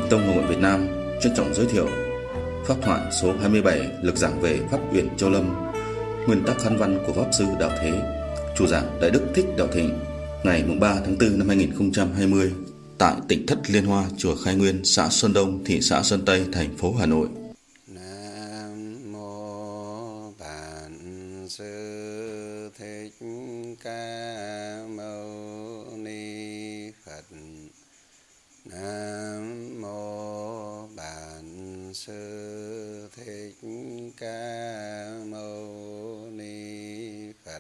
Tông Hồng Nguyện Việt Nam trân trọng giới thiệu pháp thoại số 27 lực giảng về Pháp Uyển Châu Lâm, nguyên tắc khăn văn của Pháp Sư Đạo Thế, chủ giảng Đại Đức Thích Đạo Thịnh, ngày 3 tháng 4 năm 2020 tại tỉnh Thất Liên Hoa, chùa Khai Nguyên, xã Sơn Đông, thị xã Sơn Tây, thành phố Hà Nội. Nam mô Bản Sư Thích Ca Mâu Ni Phật. Nam mô Bản Sư Thích Ca Mâu Ni Phật.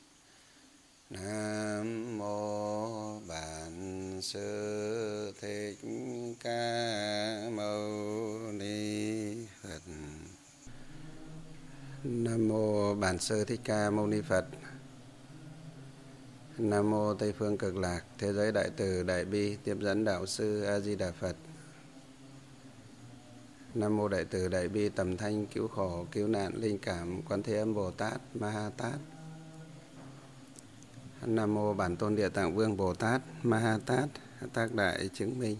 Nam mô Bản Sư Thích Ca Mâu Ni Phật. Nam mô Bản Sư Thích Ca Mâu Ni Phật. Nam mô Tây Phương Cực Lạc, thế giới đại từ đại bi, tiếp dẫn đạo sư A Di Đà Phật. Nam mô Đại từ đại bi, tầm thanh cứu khổ cứu nạn linh cảm Quan Thế Âm Bồ Tát Ma Ha Tát. Nam mô Bản Tôn Địa Tạng Vương Bồ Tát Ma Ha Tát, tác đại chứng minh.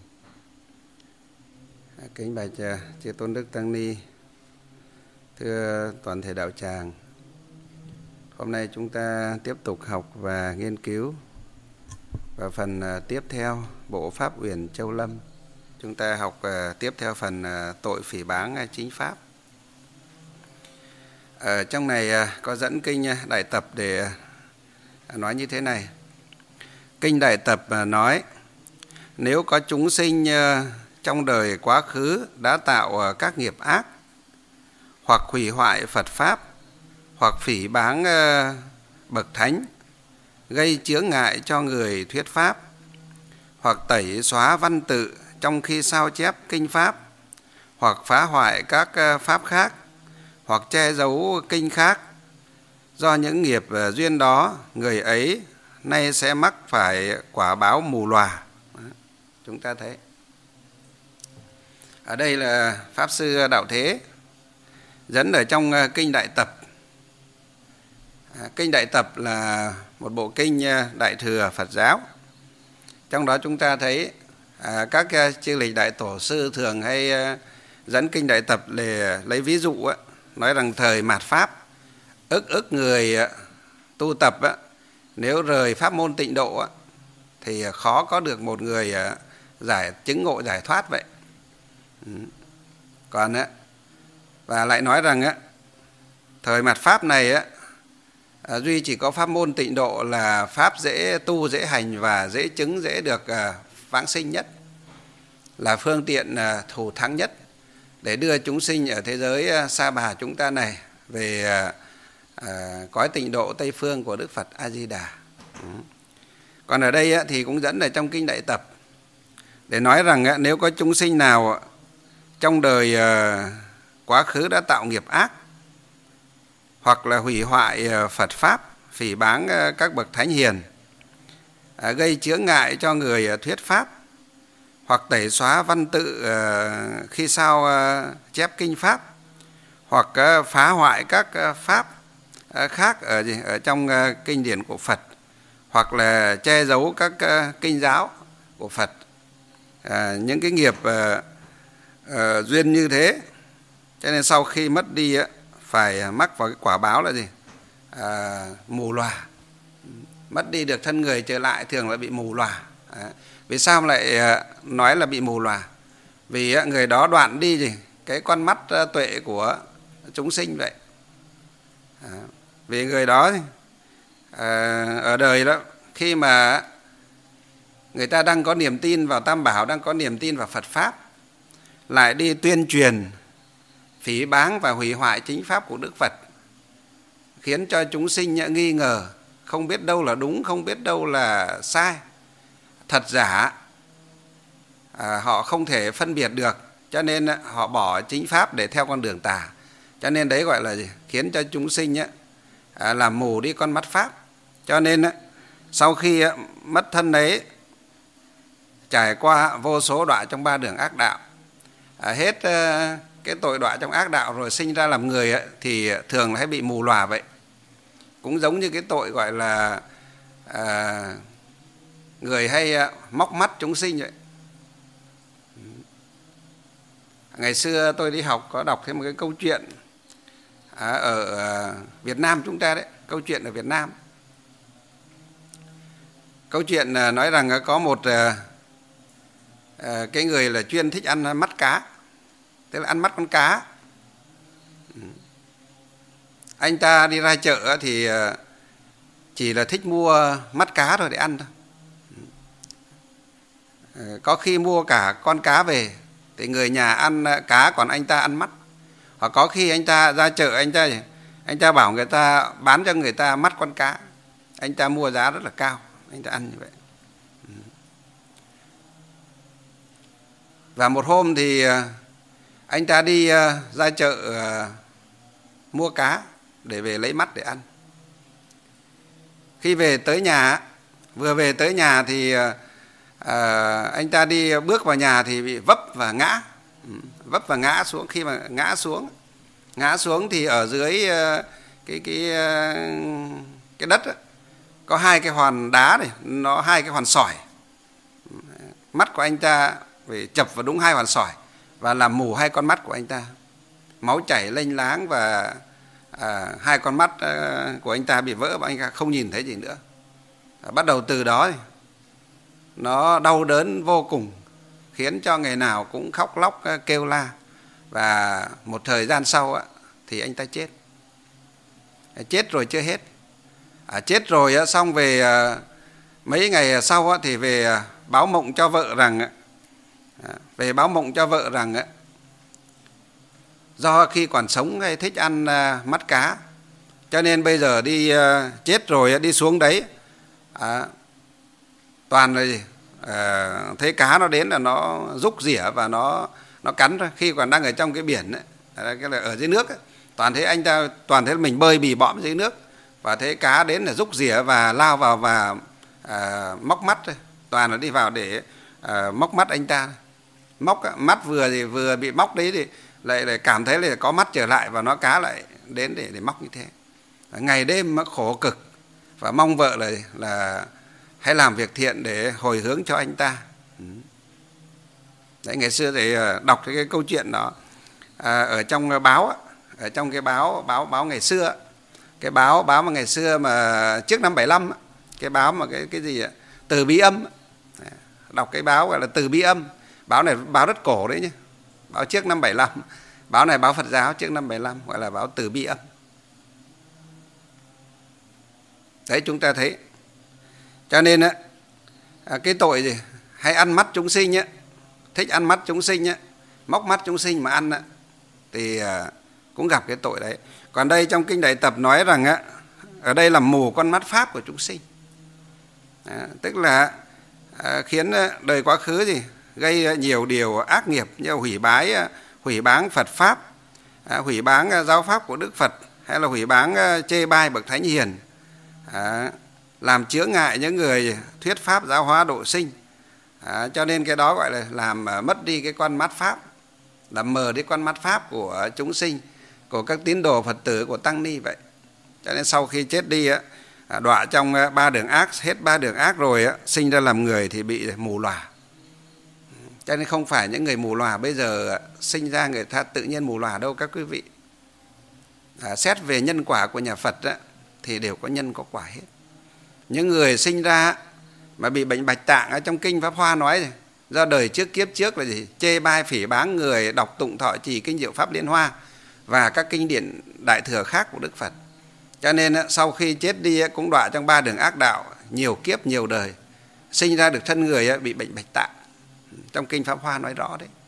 Kính bạch chư tôn đức tăng ni, thưa toàn thể đạo tràng. Hôm nay chúng ta tiếp tục học và nghiên cứu và phần tiếp theo bộ Pháp Uyển Châu Lâm. Chúng ta học tiếp theo phần tội phỉ báng chính pháp. Ở trong này có dẫn kinh Đại Tập để nói như thế này. Kinh Đại Tập nói, nếu có chúng sinh trong đời quá khứ đã tạo các nghiệp ác, hoặc hủy hoại Phật Pháp, hoặc phỉ báng bậc thánh, gây chướng ngại cho người thuyết pháp, hoặc tẩy xóa văn tự trong khi sao chép kinh pháp, hoặc phá hoại các pháp khác, hoặc che giấu kinh khác, do những nghiệp duyên đó, người ấy nay sẽ mắc phải quả báo mù lòa. Chúng ta thấy ở đây là Pháp Sư Đạo Thế dẫn ở trong kinh Đại Tập. Kinh Đại Tập là một bộ kinh Đại Thừa Phật giáo. Trong đó chúng ta thấy các chư lịch đại tổ sư thường hay dẫn kinh Đại Tập để lấy ví dụ, nói rằng thời mạt Pháp, ức người tu tập nếu rời pháp môn tịnh độ thì khó có được một người chứng ngộ giải thoát vậy. Còn và lại nói rằng thời mạt Pháp này duy chỉ có pháp môn tịnh độ là pháp dễ tu, dễ hành và dễ chứng, dễ được vãng sinh nhất, là phương tiện thù thắng nhất để đưa chúng sinh ở thế giới sa bà chúng ta này về cõi tịnh độ Tây Phương của Đức Phật A Di Đà. Còn ở đây thì cũng dẫn ở trong kinh Đại Tập để nói rằng nếu có chúng sinh nào trong đời quá khứ đã tạo nghiệp ác, hoặc là hủy hoại Phật Pháp, phỉ báng các bậc thánh hiền, gây chướng ngại cho người thuyết Pháp, hoặc tẩy xóa văn tự khi sao chép kinh Pháp, hoặc phá hoại các Pháp khác ở trong kinh điển của Phật, hoặc là che giấu các kinh giáo của Phật. Những cái nghiệp duyên như thế, cho nên sau khi mất đi phải mắc vào cái quả báo là gì? Mù lòa. Mất đi được thân người trở lại thường là bị mù lòa. Vì sao lại nói là bị mù lòa? Vì người đó đoạn đi gì? Cái con mắt tuệ của chúng sinh vậy. Vì người đó ở đời đó, khi mà người ta đang có niềm tin vào Tam Bảo, đang có niềm tin vào Phật Pháp, lại đi tuyên truyền phỉ báng và hủy hoại chính pháp của Đức Phật, khiến cho chúng sinh nghi ngờ, không biết đâu là đúng, không biết đâu là sai, thật giả, họ không thể phân biệt được, cho nên họ bỏ chính pháp để theo con đường tà. Cho nên đấy gọi là gì? Khiến cho chúng sinh làm mù đi con mắt pháp. Cho nên sau khi mất thân đấy, trải qua vô số đọa trong ba đường ác đạo, hết cái tội đọa trong ác đạo rồi sinh ra làm người thì thường hay bị mù lòa vậy. Cũng giống như cái tội gọi là người hay móc mắt chúng sinh vậy. Ngày xưa tôi đi học có đọc thêm một cái câu chuyện ở Việt Nam chúng ta đấy, câu chuyện ở Việt Nam. Câu chuyện nói rằng có một cái người là chuyên thích ăn mắt cá, tức là ăn mắt con cá. Anh ta đi ra chợ thì chỉ là thích mua mắt cá rồi để ăn thôi. Có khi mua cả con cá về thì người nhà ăn cá còn anh ta ăn mắt. Hoặc có khi anh ta ra chợ, anh ta bảo người ta bán cho người ta mắt con cá, anh ta mua giá rất là cao, anh ta ăn như vậy. Và một hôm thì anh ta đi ra chợ mua cá để về lấy mắt để ăn. Khi về tới nhà, vừa về tới nhà thì anh ta đi bước vào nhà thì bị vấp và ngã xuống. Khi mà ngã xuống thì ở dưới cái đất ấy, có hai cái hòn đá này, nó hai cái hòn sỏi. Mắt của anh ta phải chập vào đúng hai hòn sỏi và làm mù hai con mắt của anh ta. Máu chảy lênh láng và hai con mắt của anh ta bị vỡ và anh ta không nhìn thấy gì nữa. Bắt đầu từ đó nó đau đớn vô cùng, khiến cho ngày nào cũng khóc lóc kêu la. Và một thời gian sau thì anh ta chết. Chết rồi chưa hết. Chết rồi xong về mấy ngày sau thì về báo mộng cho vợ rằng do khi còn sống hay thích ăn mắt cá, cho nên bây giờ đi chết rồi đi xuống đấy toàn là thấy cá nó đến là nó rúc rỉa và nó cắn thôi. Khi còn đang ở trong cái biển ấy, ở dưới nước ấy, toàn thấy mình bơi bì bõm dưới nước và thấy cá đến là rúc rỉa và lao vào và móc mắt thôi. Toàn là đi vào để móc mắt anh ta. Móc mắt vừa bị móc đấy thì lại cảm thấy là có mắt trở lại và nó cá lại đến để móc như thế. Ngày đêm khổ cực và mong vợ là hãy làm việc thiện để hồi hướng cho anh ta. Đấy, ngày xưa thì đọc cái câu chuyện đó ở trong báo, ở trong cái báo ngày xưa, cái báo mà ngày xưa mà trước năm 75, cái báo mà cái gì Từ Bi Âm, đọc cái báo gọi là Từ Bi Âm. Báo này báo rất cổ đấy nhé, báo trước năm 75, báo này báo Phật giáo trước năm 75, gọi là báo Từ Bi Âm. Đấy, chúng ta thấy. Cho nên cái tội gì hay ăn mắt chúng sinh á, thích ăn mắt chúng sinh á, móc mắt chúng sinh mà ăn á, thì cũng gặp cái tội đấy. Còn đây trong Kinh Đại Tập nói rằng á, ở đây là mù con mắt pháp của chúng sinh. Tức là khiến đời quá khứ gì gây nhiều điều ác nghiệp như hủy báng Phật pháp, hủy báng giáo pháp của Đức Phật, hay là hủy báng chê bai bậc thánh hiền, làm chướng ngại những người thuyết pháp giáo hóa độ sinh. Cho nên cái đó gọi là làm mất đi cái con mắt pháp, làm mờ đi con mắt pháp của chúng sinh, của các tín đồ Phật tử, của tăng ni vậy. Cho nên sau khi chết đi đọa trong ba đường ác, hết ba đường ác rồi sinh ra làm người thì bị mù lòa. Cho nên không phải những người mù lòa bây giờ sinh ra người ta tự nhiên mù lòa đâu các quý vị. Xét về nhân quả của nhà Phật thì đều có nhân có quả hết. Những người sinh ra mà bị bệnh bạch tạng, ở trong Kinh Pháp Hoa nói này, do đời trước kiếp trước là gì? Chê bai phỉ báng người đọc tụng thọ trì kinh Diệu Pháp Liên Hoa và các kinh điển đại thừa khác của Đức Phật. Cho nên sau khi chết đi cũng đọa trong ba đường ác đạo, nhiều kiếp nhiều đời, sinh ra được thân người bị bệnh bạch tạng. Trong Kinh Pháp Hoa nói rõ đấy.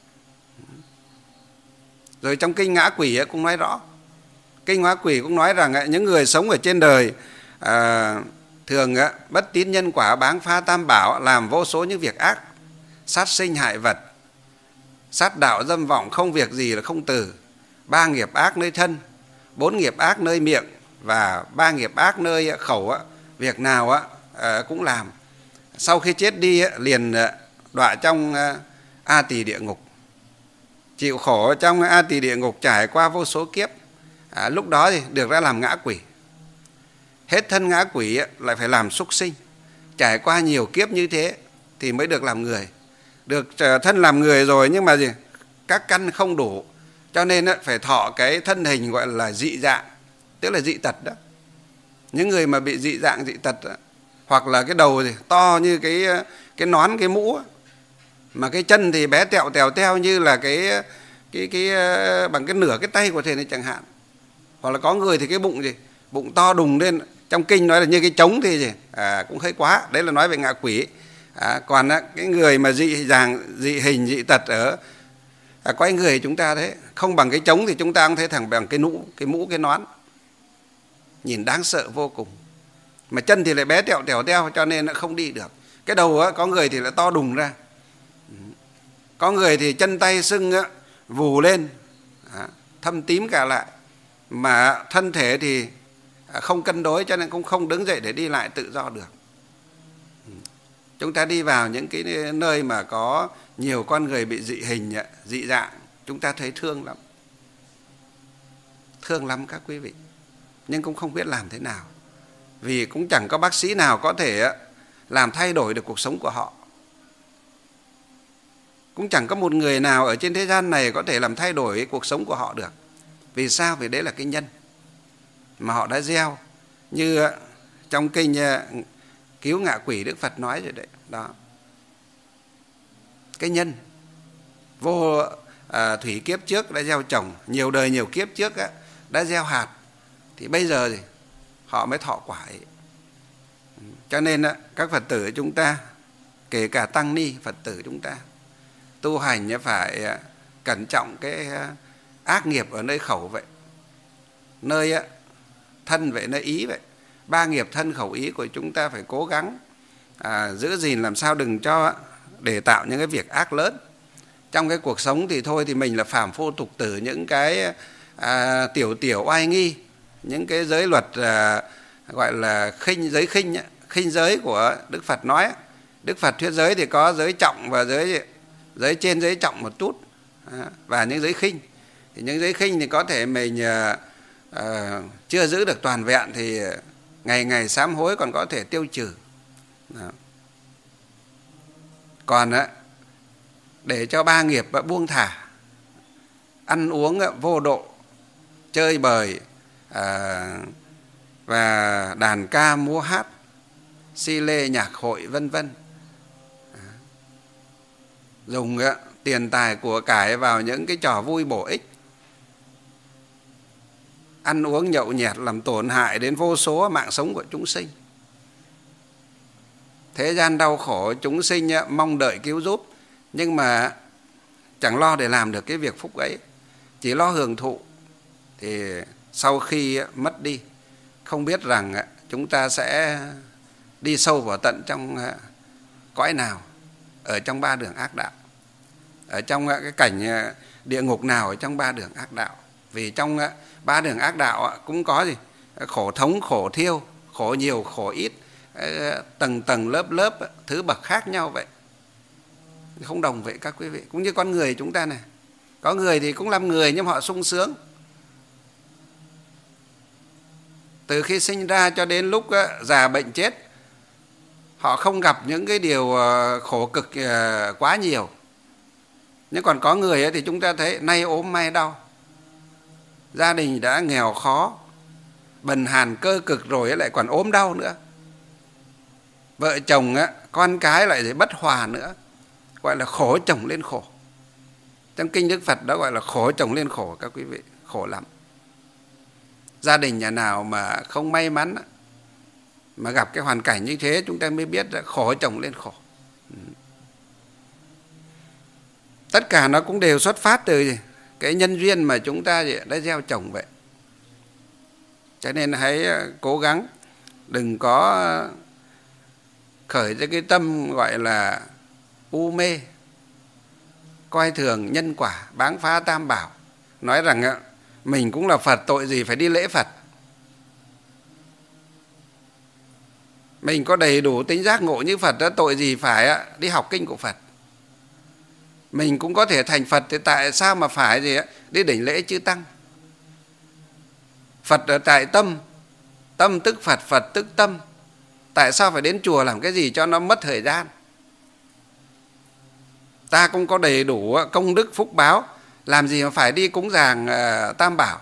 Rồi trong Kinh Ngã Quỷ cũng nói rõ. Kinh Ngã Quỷ cũng nói rằng những người sống ở trên đời thường bất tín nhân quả, báng phá tam bảo, làm vô số những việc ác, sát sinh hại vật, sát đạo dâm vọng, không việc gì là không từ. 3 nghiệp ác nơi thân, 4 nghiệp ác nơi miệng và 3 nghiệp ác nơi khẩu, việc nào cũng làm. Sau khi chết đi liền đọa trong A Tỳ địa ngục, chịu khổ trong A Tỳ địa ngục trải qua vô số kiếp. Lúc đó thì được ra làm ngã quỷ. Hết thân ngã quỷ lại phải làm súc sinh, trải qua nhiều kiếp như thế thì mới được làm người. Được thân làm người rồi nhưng mà gì? các căn không đủ, cho nên phải thọ cái thân hình gọi là dị dạng, tức là dị tật đó. Những người mà bị dị dạng dị tật đó, hoặc là cái đầu thì to như cái nón, cái mũ, mà cái chân thì bé tẹo tèo teo như là cái bằng cái nửa cái tay của thầy này chẳng hạn. Hoặc là có người thì cái bụng gì, bụng to đùng lên, trong kinh nói là như cái trống thì gì, cũng hơi quá. Đấy là nói về ngạ quỷ. Còn cái người mà dị hình dị tật ở quanh người chúng ta đấy, không bằng cái trống thì chúng ta cũng thấy thẳng bằng cái mũ, cái nón, nhìn đáng sợ vô cùng. Mà chân thì lại bé tẹo teo cho nên nó không đi được. Cái đầu có người thì lại to đùng ra, có người thì chân tay sưng vù lên, thâm tím cả lại, mà thân thể thì không cân đối cho nên cũng không đứng dậy để đi lại tự do được. Chúng ta đi vào những cái nơi mà có nhiều con người bị dị hình, dị dạng, chúng ta thấy thương lắm. Thương lắm các quý vị. Nhưng cũng không biết làm thế nào. Vì cũng chẳng có bác sĩ nào có thể làm thay đổi được cuộc sống của họ. Cũng chẳng có một người nào ở trên thế gian này có thể làm thay đổi cuộc sống của họ được. Vì sao? Vì đấy là cái nhân mà họ đã gieo. Như trong kinh Cứu Ngạ Quỷ, Đức Phật nói rồi đấy. Đó. Cái nhân vô thủy kiếp trước đã gieo trồng, nhiều đời nhiều kiếp trước đã gieo hạt, thì bây giờ thì họ mới thọ quả ấy. Cho nên các Phật tử chúng ta, kể cả tăng ni Phật tử chúng ta, tu hành phải cẩn trọng cái ác nghiệp ở nơi khẩu vậy, nơi thân vậy, nơi ý vậy. 3 nghiệp thân khẩu ý của chúng ta phải cố gắng giữ gìn làm sao đừng cho để tạo những cái việc ác lớn. Trong cái cuộc sống thì thôi thì mình là phàm phu tục tử, những cái tiểu oai nghi, những cái giới luật gọi là khinh giới của Đức Phật nói. Đức Phật thuyết giới thì có giới trọng và giới trên giới trọng một chút, và những giới khinh. Thì những giới khinh thì có thể mình chưa giữ được toàn vẹn thì ngày sám hối còn có thể tiêu trừ. Đó. Còn để cho 3 nghiệp buông thả, ăn uống vô độ, chơi bời và đàn ca múa hát, si lê nhạc hội vân vân, dùng tiền tài của cải vào những cái trò vui bổ ích, ăn uống nhậu nhẹt làm tổn hại đến vô số mạng sống của chúng sinh. Thế gian đau khổ, chúng sinh mong đợi cứu giúp, nhưng mà chẳng lo để làm được cái việc phúc ấy, chỉ lo hưởng thụ. Thì sau khi mất đi, không biết rằng chúng ta sẽ đi sâu vào tận trong cõi nào, ở trong 3 đường ác đạo, ở trong cái cảnh địa ngục nào ở trong 3 đường ác đạo. Vì trong 3 đường ác đạo cũng có gì? Khổ thống, khổ thiêu, khổ nhiều, khổ ít, tầng lớp thứ bậc khác nhau vậy, không đồng vậy các quý vị. Cũng như con người chúng ta này, có người thì cũng làm người nhưng họ sung sướng, từ khi sinh ra cho đến lúc già bệnh chết, họ không gặp những cái điều khổ cực quá nhiều. Nhưng còn có người thì chúng ta thấy nay ốm mai đau, gia đình đã nghèo khó, bần hàn cơ cực rồi lại còn ốm đau nữa, vợ chồng con cái lại bất hòa nữa, gọi là khổ chồng lên khổ. Trong kinh Đức Phật đó gọi là khổ chồng lên khổ các quý vị, khổ lắm. Gia đình nhà nào mà không may mắn mà gặp cái hoàn cảnh như thế, chúng ta mới biết là khổ chồng lên khổ. Tất cả nó cũng đều xuất phát từ cái nhân duyên mà chúng ta đã gieo trồng vậy. Cho nên hãy cố gắng đừng có khởi ra cái tâm gọi là u mê, coi thường nhân quả, báng phá tam bảo, nói rằng mình cũng là Phật, tội gì phải đi lễ Phật. Mình có đầy đủ tính giác ngộ như Phật đó, tội gì phải đi học kinh của Phật. Mình cũng có thể thành Phật thì tại sao mà phải đi đảnh lễ chư Tăng. Phật ở tại tâm, tâm tức Phật, Phật tức tâm. Tại sao phải đến chùa làm cái gì cho nó mất thời gian? Ta cũng có đầy đủ công đức phúc báo, Làm gì mà phải đi cúng dường Tam Bảo?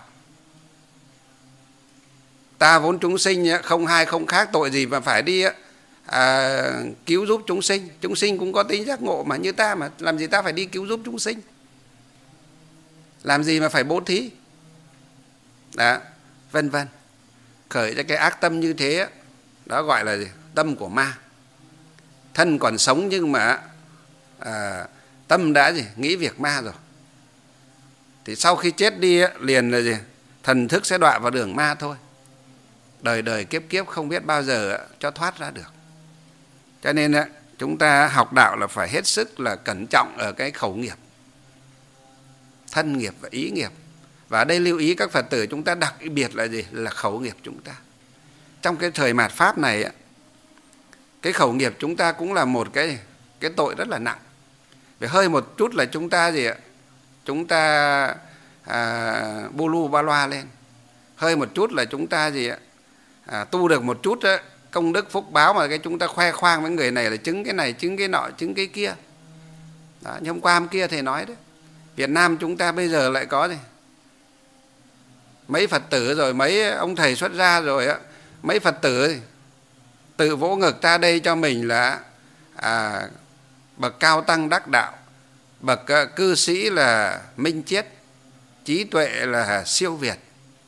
Ta vốn chúng sinh không hai không khác, tội gì mà phải đi cứu giúp chúng sinh. Chúng sinh cũng có tính giác ngộ mà như ta, mà làm gì ta phải đi cứu giúp chúng sinh? Làm gì mà phải bố thí? Đó, vân vân. Khởi ra cái ác tâm như thế, đó gọi là gì? Tâm của ma. Thân còn sống nhưng mà tâm đã gì? Nghĩ việc ma rồi. Thì sau khi chết đi liền là gì? Thần thức sẽ đọa vào đường ma thôi. Đời đời kiếp kiếp không biết bao giờ cho thoát ra được. Cho nên chúng ta học đạo là phải hết sức là cẩn trọng ở cái khẩu nghiệp, thân nghiệp và ý nghiệp. Và ở đây lưu ý các Phật tử chúng ta đặc biệt là gì? Là khẩu nghiệp chúng ta. Trong cái thời mạt Pháp này, cái khẩu nghiệp chúng ta cũng là một cái tội rất là nặng. Vì hơi một chút là chúng ta gì ạ? Chúng ta bu lu ba loa lên. Hơi một chút là chúng ta gì ạ? Tu được một chút công đức phúc báo mà cái chúng ta khoe khoang với người này là chứng cái này, chứng cái nọ, chứng cái kia. Đó, như hôm qua hôm kia thầy nói đấy. Việt Nam chúng ta bây giờ lại có gì? Mấy Phật tử rồi, mấy ông thầy xuất gia rồi, mấy Phật tử tự vỗ ngực ta đây cho mình là bậc cao tăng đắc đạo, bậc cư sĩ là minh triết, trí tuệ là siêu việt,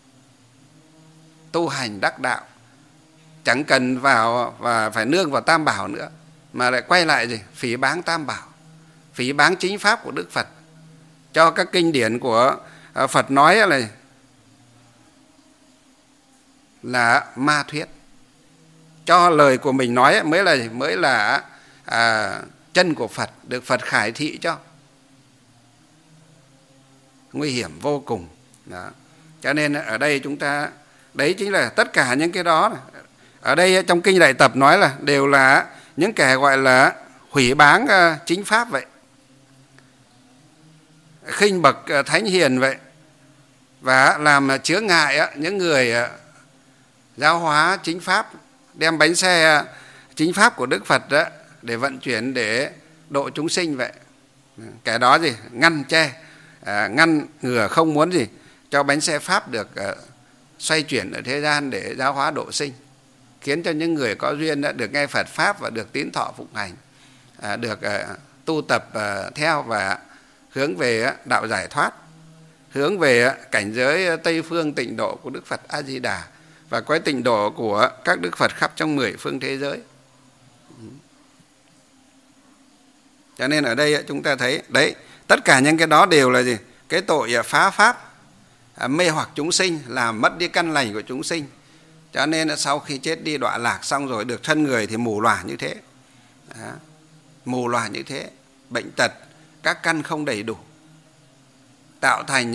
tu hành đắc đạo, chẳng cần vào và phải nương vào Tam Bảo nữa, mà lại quay lại gì? Phỉ báng Tam Bảo, phỉ báng chính pháp của Đức Phật, cho các kinh điển của Phật nói là ma thuyết, cho lời của mình nói mới là chân của Phật, được Phật khải thị cho. Nguy hiểm vô cùng. Đó. Cho nên ở đây chúng ta, đấy chính là tất cả những cái đó. Ở đây trong Kinh Đại Tập nói là đều là những kẻ gọi là hủy báng chính pháp vậy, khinh bậc thánh hiền vậy, và làm chướng ngại những người giáo hóa chính pháp, đem bánh xe chính pháp của Đức Phật để vận chuyển để độ chúng sinh vậy. Kẻ đó gì? Ngăn che, ngăn ngừa không muốn gì cho bánh xe pháp được xoay chuyển ở thế gian để giáo hóa độ sinh, khiến cho những người có duyên được nghe Phật pháp và được tín thọ phụng hành, được tu tập theo và hướng về đạo giải thoát, hướng về cảnh giới Tây phương tịnh độ của Đức Phật A Di Đà và cái tịnh độ của các Đức Phật khắp trong 10 phương thế giới. Cho nên ở đây chúng ta thấy đấy, tất cả những cái đó đều là gì? Cái tội phá pháp, mê hoặc chúng sinh, làm mất đi căn lành của chúng sinh. Cho nên sau khi chết đi đọa lạc xong rồi được thân người thì mù lòa như thế. Đó. Mù lòa như thế, bệnh tật, các căn không đầy đủ, tạo thành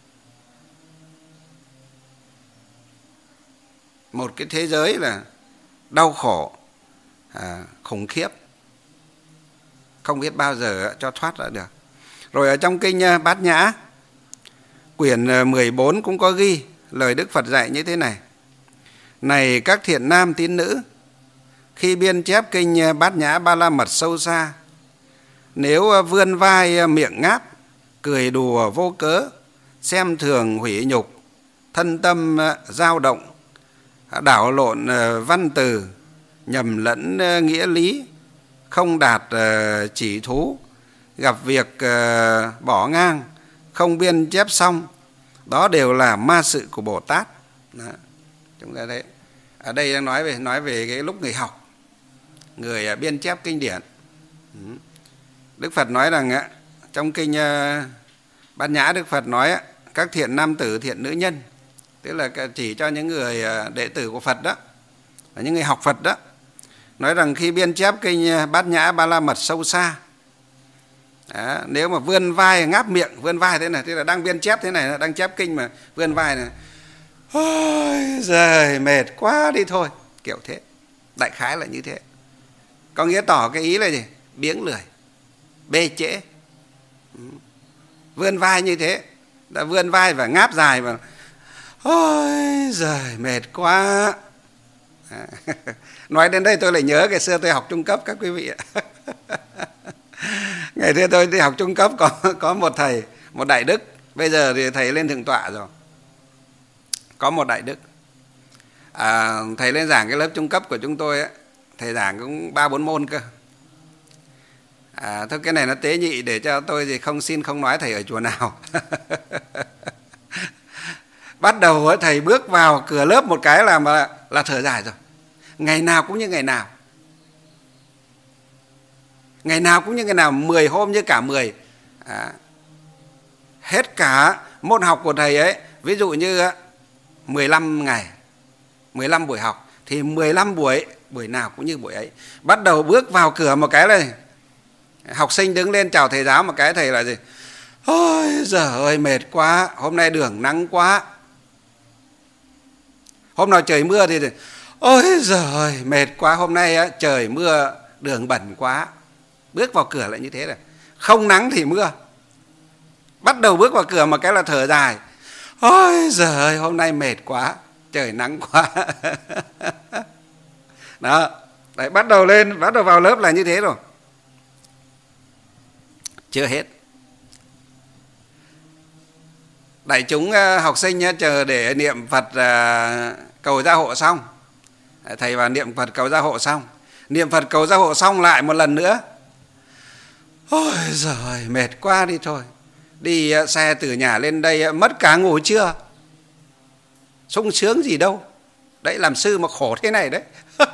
một cái thế giới là đau khổ, khủng khiếp, không biết bao giờ cho thoát ra được. Rồi ở trong Kinh Bát Nhã quyển 14 cũng có ghi lời Đức Phật dạy như thế này: này các thiện nam tín nữ, khi biên chép Kinh Bát Nhã Ba La Mật sâu xa, nếu vươn vai miệng ngáp, cười đùa vô cớ, xem thường hủy nhục, thân tâm dao động, đảo lộn văn từ, nhầm lẫn nghĩa lý, không đạt chỉ thú, gặp việc bỏ ngang, không biên chép xong, đó đều là ma sự của Bồ Tát. Đó. Chúng ta thấy ở đây đang nói về cái lúc người học, người biên chép kinh điển. Đức Phật nói rằng trong Kinh Bát Nhã, Đức Phật nói các thiện nam tử, thiện nữ nhân, tức là chỉ cho những người đệ tử của Phật đó, những người học Phật đó, nói rằng khi biên chép Kinh Bát Nhã Ba La Mật sâu xa, nếu mà vươn vai ngáp miệng, vươn vai thế này, tức là đang biên chép thế này, đang chép kinh mà vươn vai này, ôi giời mệt quá đi thôi, kiểu thế, đại khái là như thế. Có nghĩa tỏ cái ý là gì? Biếng lười, bê trễ, vươn vai như thế, đã vươn vai và ngáp dài và ôi giời mệt quá. Nói đến đây tôi lại nhớ ngày xưa tôi học trung cấp các quý vị ạ. Ngày xưa tôi đi học trung cấp có một thầy một đại đức. Bây giờ thì thầy lên thượng tọa rồi, có một đại đức. Thầy lên giảng cái lớp trung cấp của chúng tôi ấy, thầy giảng cũng 3-4 môn cơ. Thôi cái này nó tế nhị để cho tôi thì không nói thầy ở chùa nào. Bắt đầu ấy, thầy bước vào cửa lớp một cái là thở dài rồi. Ngày nào cũng như ngày nào. Ngày nào cũng như ngày nào, 10 hôm như cả 10. Hết cả môn học của thầy ấy, ví dụ như 15 ngày, 15 buổi học, thì 15 buổi nào cũng như buổi ấy. Bắt đầu bước vào cửa một cái này, học sinh đứng lên chào thầy giáo một cái, thầy là gì? Ôi giời ơi mệt quá, hôm nay đường nắng quá. Hôm nào trời mưa thì ôi giời ơi mệt quá, hôm nay trời mưa đường bẩn quá. Bước vào cửa lại như thế này, không nắng thì mưa. Bắt đầu bước vào cửa một cái là thở dài. Ôi giời ơi hôm nay mệt quá, trời nắng quá. Đó, đấy, bắt đầu vào lớp là như thế rồi. Chưa hết. Đại chúng học sinh chờ để niệm Phật cầu gia hộ xong. Thầy vào niệm Phật cầu gia hộ xong. Niệm Phật cầu gia hộ xong lại một lần nữa. Ôi giời ơi, mệt quá đi thôi. Đi xe từ nhà lên đây mất cả ngủ trưa. Sung sướng gì đâu. Đấy, làm sư mà khổ thế này đấy.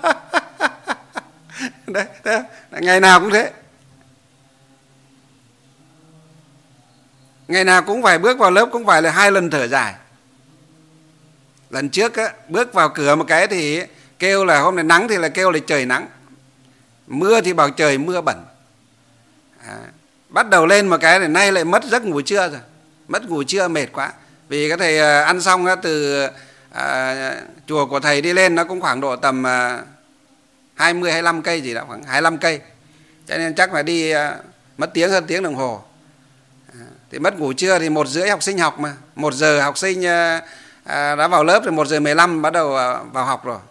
Đấy, ngày nào cũng thế. Ngày nào cũng phải bước vào lớp cũng phải là 2 lần thở dài. Lần trước bước vào cửa một cái thì kêu là hôm nay nắng thì là kêu là trời nắng, mưa thì bảo trời mưa bẩn. Bắt đầu lên một cái thì nay lại mất giấc ngủ trưa rồi. Mất ngủ trưa mệt quá. Vì cái thầy ăn xong từ chùa của thầy đi lên nó cũng khoảng độ tầm 20-25 cây gì đó, khoảng 25 cây. Cho nên chắc phải đi mất hơn tiếng đồng hồ. Thì mất ngủ trưa thì 1:30 học sinh học mà. 1 giờ học sinh đã vào lớp rồi, 1:15 bắt đầu vào học rồi.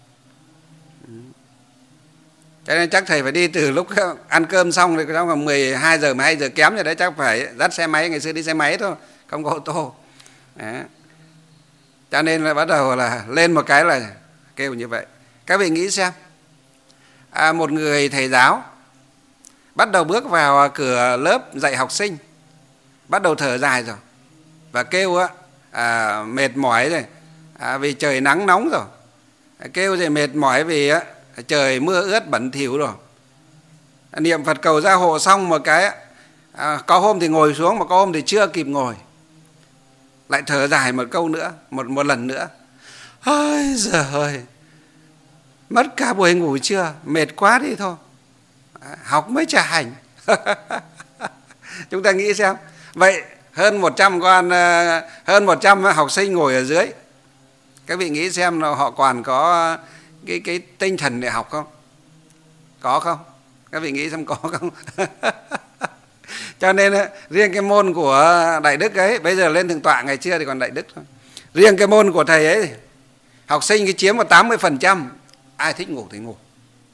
Cho nên chắc thầy phải đi từ lúc ăn cơm xong thì trong khoảng 12 giờ kém rồi đấy, chắc phải dắt xe máy, ngày xưa đi xe máy thôi, không có ô tô. Đấy. Cho nên là bắt đầu là lên một cái là kêu như vậy. Các vị nghĩ xem, một người thầy giáo bắt đầu bước vào cửa lớp dạy học sinh, bắt đầu thở dài rồi và kêu mệt mỏi rồi vì trời nắng nóng rồi, kêu rồi mệt mỏi vì trời mưa ướt bẩn thỉu rồi. Niệm Phật cầu gia hộ xong một cái, có hôm thì ngồi xuống mà có hôm thì chưa kịp ngồi, lại thở dài một câu nữa, một lần nữa. Ôi giời ơi, mất cả buổi ngủ trưa, mệt quá đi thôi, học mới chả hành. Chúng ta nghĩ xem, vậy hơn 100 học sinh ngồi ở dưới, các vị nghĩ xem là họ còn có cái tinh thần để học không? Có không? Các vị nghĩ xem có không? Cho nên riêng cái môn của đại đức ấy, bây giờ lên thượng tọa, ngày xưa thì còn đại đức thôi. Riêng cái môn của thầy ấy, học sinh cái chiếm vào 80%, ai thích ngủ thì ngủ.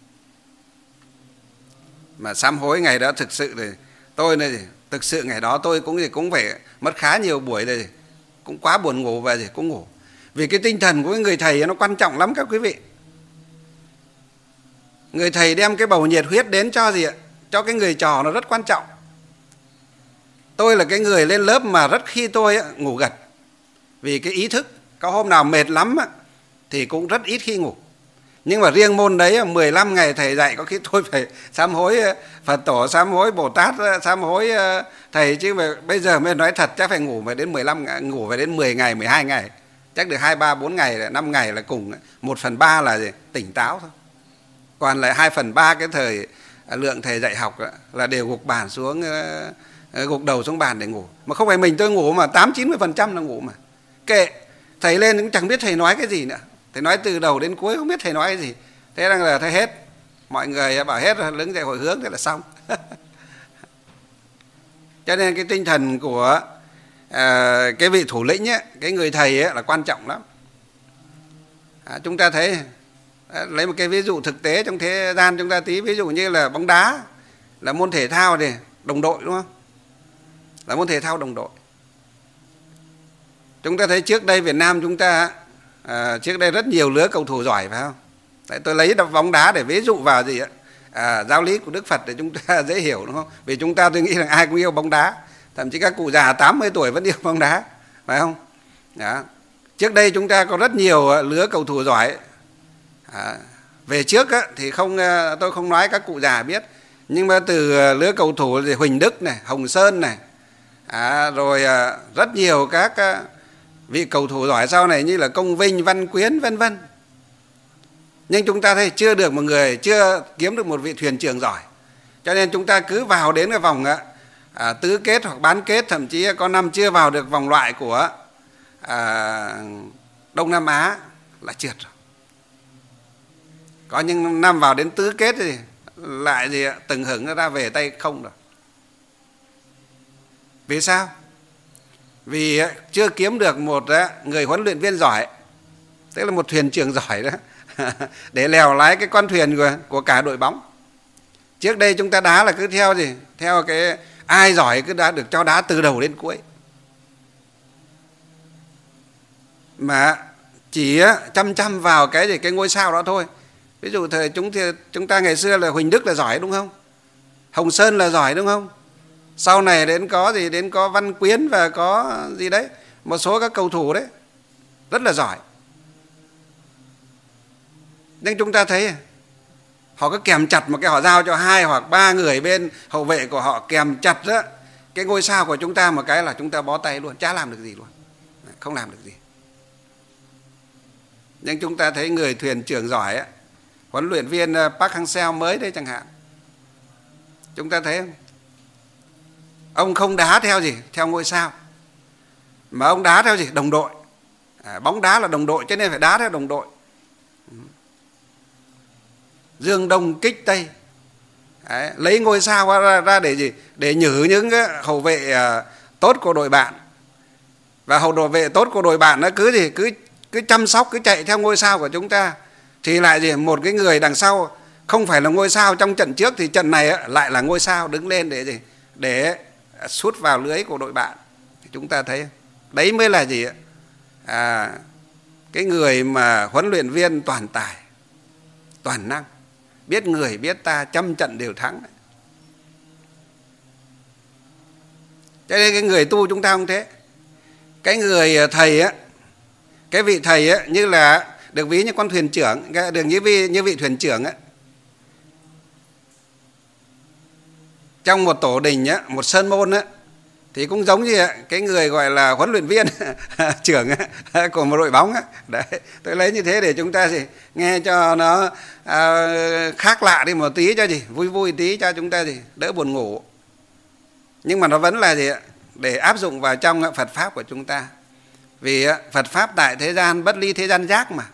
Mà sám hối ngày đó thực sự thì tôi này, thực sự ngày đó tôi cũng phải mất khá nhiều buổi rồi, cũng quá buồn ngủ về thì cũng ngủ. Vì cái tinh thần của cái người thầy nó quan trọng lắm các quý vị. Người thầy đem cái bầu nhiệt huyết đến cho gì ạ? Cho cái người trò nó rất quan trọng. Tôi là cái người lên lớp mà rất khi tôi ngủ gật. Vì cái ý thức, có hôm nào mệt lắm thì cũng rất ít khi ngủ. Nhưng mà riêng môn đấy 15 ngày thầy dạy có khi tôi phải sám hối Phật tổ, sám hối Bồ Tát, sám hối thầy, chứ bây giờ mới nói thật chắc phải ngủ về đến 10 ngày, 12 ngày. Chắc được 2, 3, 4 ngày, 5 ngày là cùng. 1/3 là gì? Tỉnh táo thôi. Còn lại 2/3 cái thời lượng thầy dạy học là đều gục bàn xuống, gục đầu xuống bàn để ngủ. Mà không phải mình tôi ngủ mà 80-90% là ngủ mà. Kệ, thầy lên cũng chẳng biết thầy nói cái gì nữa. Thầy nói từ đầu đến cuối không biết thầy nói cái gì. Thế rằng là thầy hết. Mọi người bảo hết rồi, đứng dậy hồi hướng thế là xong. Cho nên cái tinh thần của cái vị thủ lĩnh ấy, cái người thầy ấy là quan trọng lắm. Chúng ta thấy, lấy một cái ví dụ thực tế trong thế gian chúng ta tí, ví dụ như là bóng đá, là môn thể thao thì đồng đội đúng không? là môn thể thao đồng đội. Chúng ta thấy trước đây Việt Nam chúng ta trước đây rất nhiều lứa cầu thủ giỏi, phải không? Đấy, tôi lấy bóng đá để ví dụ vào gì ạ? Giáo lý của Đức Phật để chúng ta dễ hiểu, đúng không? Vì chúng ta tôi nghĩ rằng ai cũng yêu bóng đá, thậm chí các cụ già 80 tuổi vẫn yêu bóng đá, phải không? Đó. Trước đây chúng ta có rất nhiều lứa cầu thủ giỏi. Về trước thì tôi không nói các cụ già biết, nhưng mà từ lứa cầu thủ thì Huỳnh Đức này, Hồng Sơn này, rồi rất nhiều các vị cầu thủ giỏi sau này như là Công Vinh, Văn Quyến vân vân. Nhưng chúng ta thấy chưa được một người, chưa kiếm được một vị thuyền trưởng giỏi. Cho nên chúng ta cứ vào đến cái vòng tứ kết hoặc bán kết, thậm chí có năm chưa vào được vòng loại của Đông Nam Á là trượt rồi. Có những năm vào đến tứ kết thì lại từng hưởng nó ra về tay không rồi. Vì sao? Vì chưa kiếm được một người huấn luyện viên giỏi, tức là một thuyền trưởng giỏi đó, để lèo lái cái con thuyền của cả đội bóng. Trước đây chúng ta đá là cứ theo gì? Theo cái ai giỏi cứ đã được cho đá từ đầu đến cuối. Mà chỉ chăm vào cái gì, cái ngôi sao đó thôi. Ví dụ thời chúng ta ngày xưa là Huỳnh Đức là giỏi, đúng không? Hồng Sơn là giỏi, đúng không? Sau này đến có Văn Quyến và có gì đấy, một số các cầu thủ đấy rất là giỏi. Nhưng chúng ta thấy họ cứ kèm chặt một cái, họ giao cho 2 hoặc 3 người bên hậu vệ của họ kèm chặt đó, cái ngôi sao của chúng ta một cái là chúng ta bó tay luôn, chả làm được gì luôn, không làm được gì. Nhưng chúng ta thấy người thuyền trưởng giỏi huấn luyện viên Park Hang-seo mới đấy chẳng hạn, chúng ta thấy không? Ông không đá theo gì? Theo ngôi sao, mà ông đá theo gì? Đồng đội. Bóng đá là đồng đội cho nên phải đá theo đồng đội. Dương Đông kích Tây. Đấy, lấy ngôi sao ra để gì? Để nhử những cái hậu vệ tốt của đội bạn. Và hậu vệ tốt của đội bạn nó cứ chăm sóc, cứ chạy theo ngôi sao của chúng ta. Thì lại gì? Một cái người đằng sau không phải là ngôi sao trong trận trước thì trận này lại là ngôi sao đứng lên để gì? Để sút vào lưới của đội bạn. Thì chúng ta thấy đấy mới là gì? Cái người mà huấn luyện viên toàn tài, toàn năng, biết người biết ta, trăm trận đều thắng. Cho nên cái người tu chúng ta không thế. Cái người thầy cái vị thầy như là được ví như con thuyền trưởng, được như vị thuyền trưởng trong một tổ đình một sơn môn thì cũng giống như cái người gọi là huấn luyện viên trưởng của một đội bóng. Đấy, tôi lấy như thế để chúng ta nghe cho nó khác lạ đi một tí, cho vui vui tí, cho chúng ta đỡ buồn ngủ. Nhưng mà nó vẫn là để áp dụng vào trong Phật pháp của chúng ta. Vì Phật pháp tại thế gian bất ly thế gian giác mà.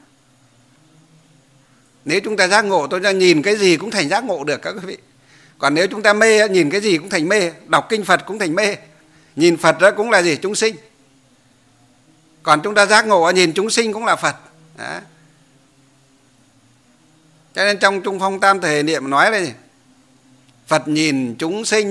Nếu chúng ta giác ngộ, tôi ra nhìn cái gì cũng thành giác ngộ được các quý vị. Còn nếu chúng ta mê, nhìn cái gì cũng thành mê, đọc kinh Phật cũng thành mê. Nhìn Phật đó cũng là gì? Chúng sinh. Còn chúng ta giác ngộ, nhìn chúng sinh cũng là Phật. Đó. Cho nên trong Trung Phong Tam Thể Niệm nói là gì? Phật nhìn chúng sinh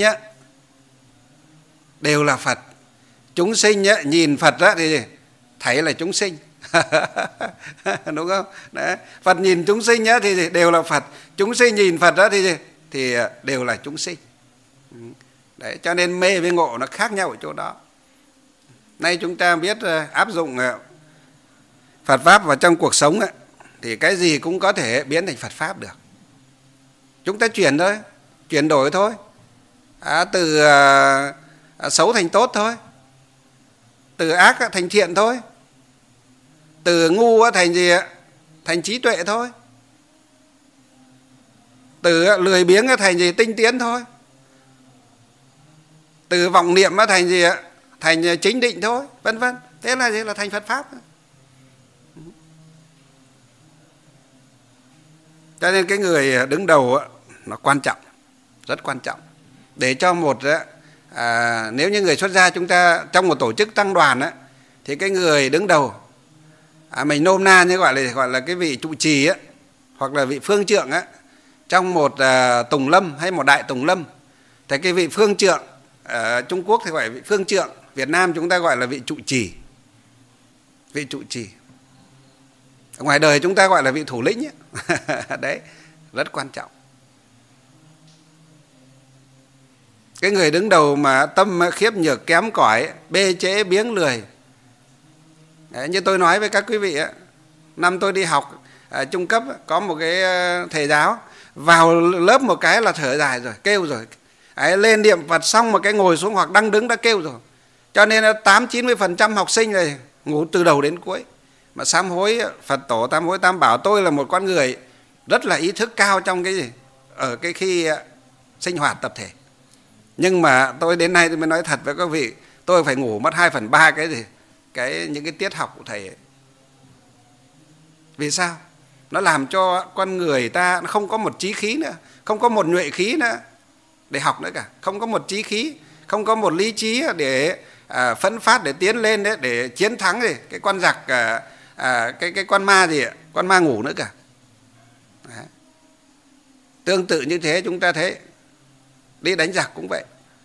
đều là Phật. Chúng sinh nhìn Phật thì thấy là chúng sinh. Đúng không? Đấy. Phật nhìn chúng sinh thì đều là Phật. Chúng sinh nhìn Phật thì đều là chúng sinh. Đấy, cho nên mê với ngộ nó khác nhau ở chỗ đó. Nay chúng ta biết áp dụng Phật pháp vào trong cuộc sống thì cái gì cũng có thể biến thành Phật pháp được. Chúng ta chuyển thôi, chuyển đổi thôi, từ xấu thành tốt thôi, từ ác thành thiện thôi, từ ngu thành gì? Thành trí tuệ thôi, từ lười biếng thành gì? Tinh tiến thôi, từ vọng niệm thành gì? Thành chính định thôi, vân vân. Thế là gì? Là thành Phật pháp. Cho nên cái người đứng đầu nó quan trọng, rất quan trọng. Để cho một nếu như người xuất gia chúng ta trong một tổ chức tăng đoàn thì cái người đứng đầu mình nôm na như gọi là cái vị trụ trì hoặc là vị phương trượng trong một tùng lâm hay một đại tùng lâm, thì cái vị phương trượng ở Trung Quốc thì gọi vị phương trượng, Việt Nam chúng ta gọi là vị trụ trì. Vị trụ trì. Ở ngoài đời chúng ta gọi là vị thủ lĩnh ấy. Đấy, rất quan trọng. Cái người đứng đầu mà tâm khiếp nhược kém cỏi, bê trễ biếng lười. Đấy, như tôi nói với các quý vị ấy, năm tôi đi học trung cấp có một cái thầy giáo vào lớp một cái là thở dài rồi, kêu rồi. Đấy, lên niệm Phật xong một cái ngồi xuống hoặc đang đứng đã kêu rồi. Cho nên 80-90% học sinh này ngủ từ đầu đến cuối. Mà sám hối Phật tổ, tam hối tam bảo, tôi là một con người rất là ý thức cao trong cái gì? Ở cái khi sinh hoạt tập thể. Nhưng mà tôi đến nay tôi mới nói thật với các vị, tôi phải ngủ mất 2/3 cái gì? Những cái tiết học của thầy ấy. Vì sao? Nó làm cho con người ta nó không có một chí khí nữa, không có một nhuệ khí nữa để học nữa cả, không có một chí khí, không có một lý trí để phấn phát, để tiến lên đấy, để chiến thắng gì cái con giặc, cái con ma gì, con ma ngủ nữa cả. Đấy. Tương tự như thế chúng ta thấy đi đánh giặc cũng vậy.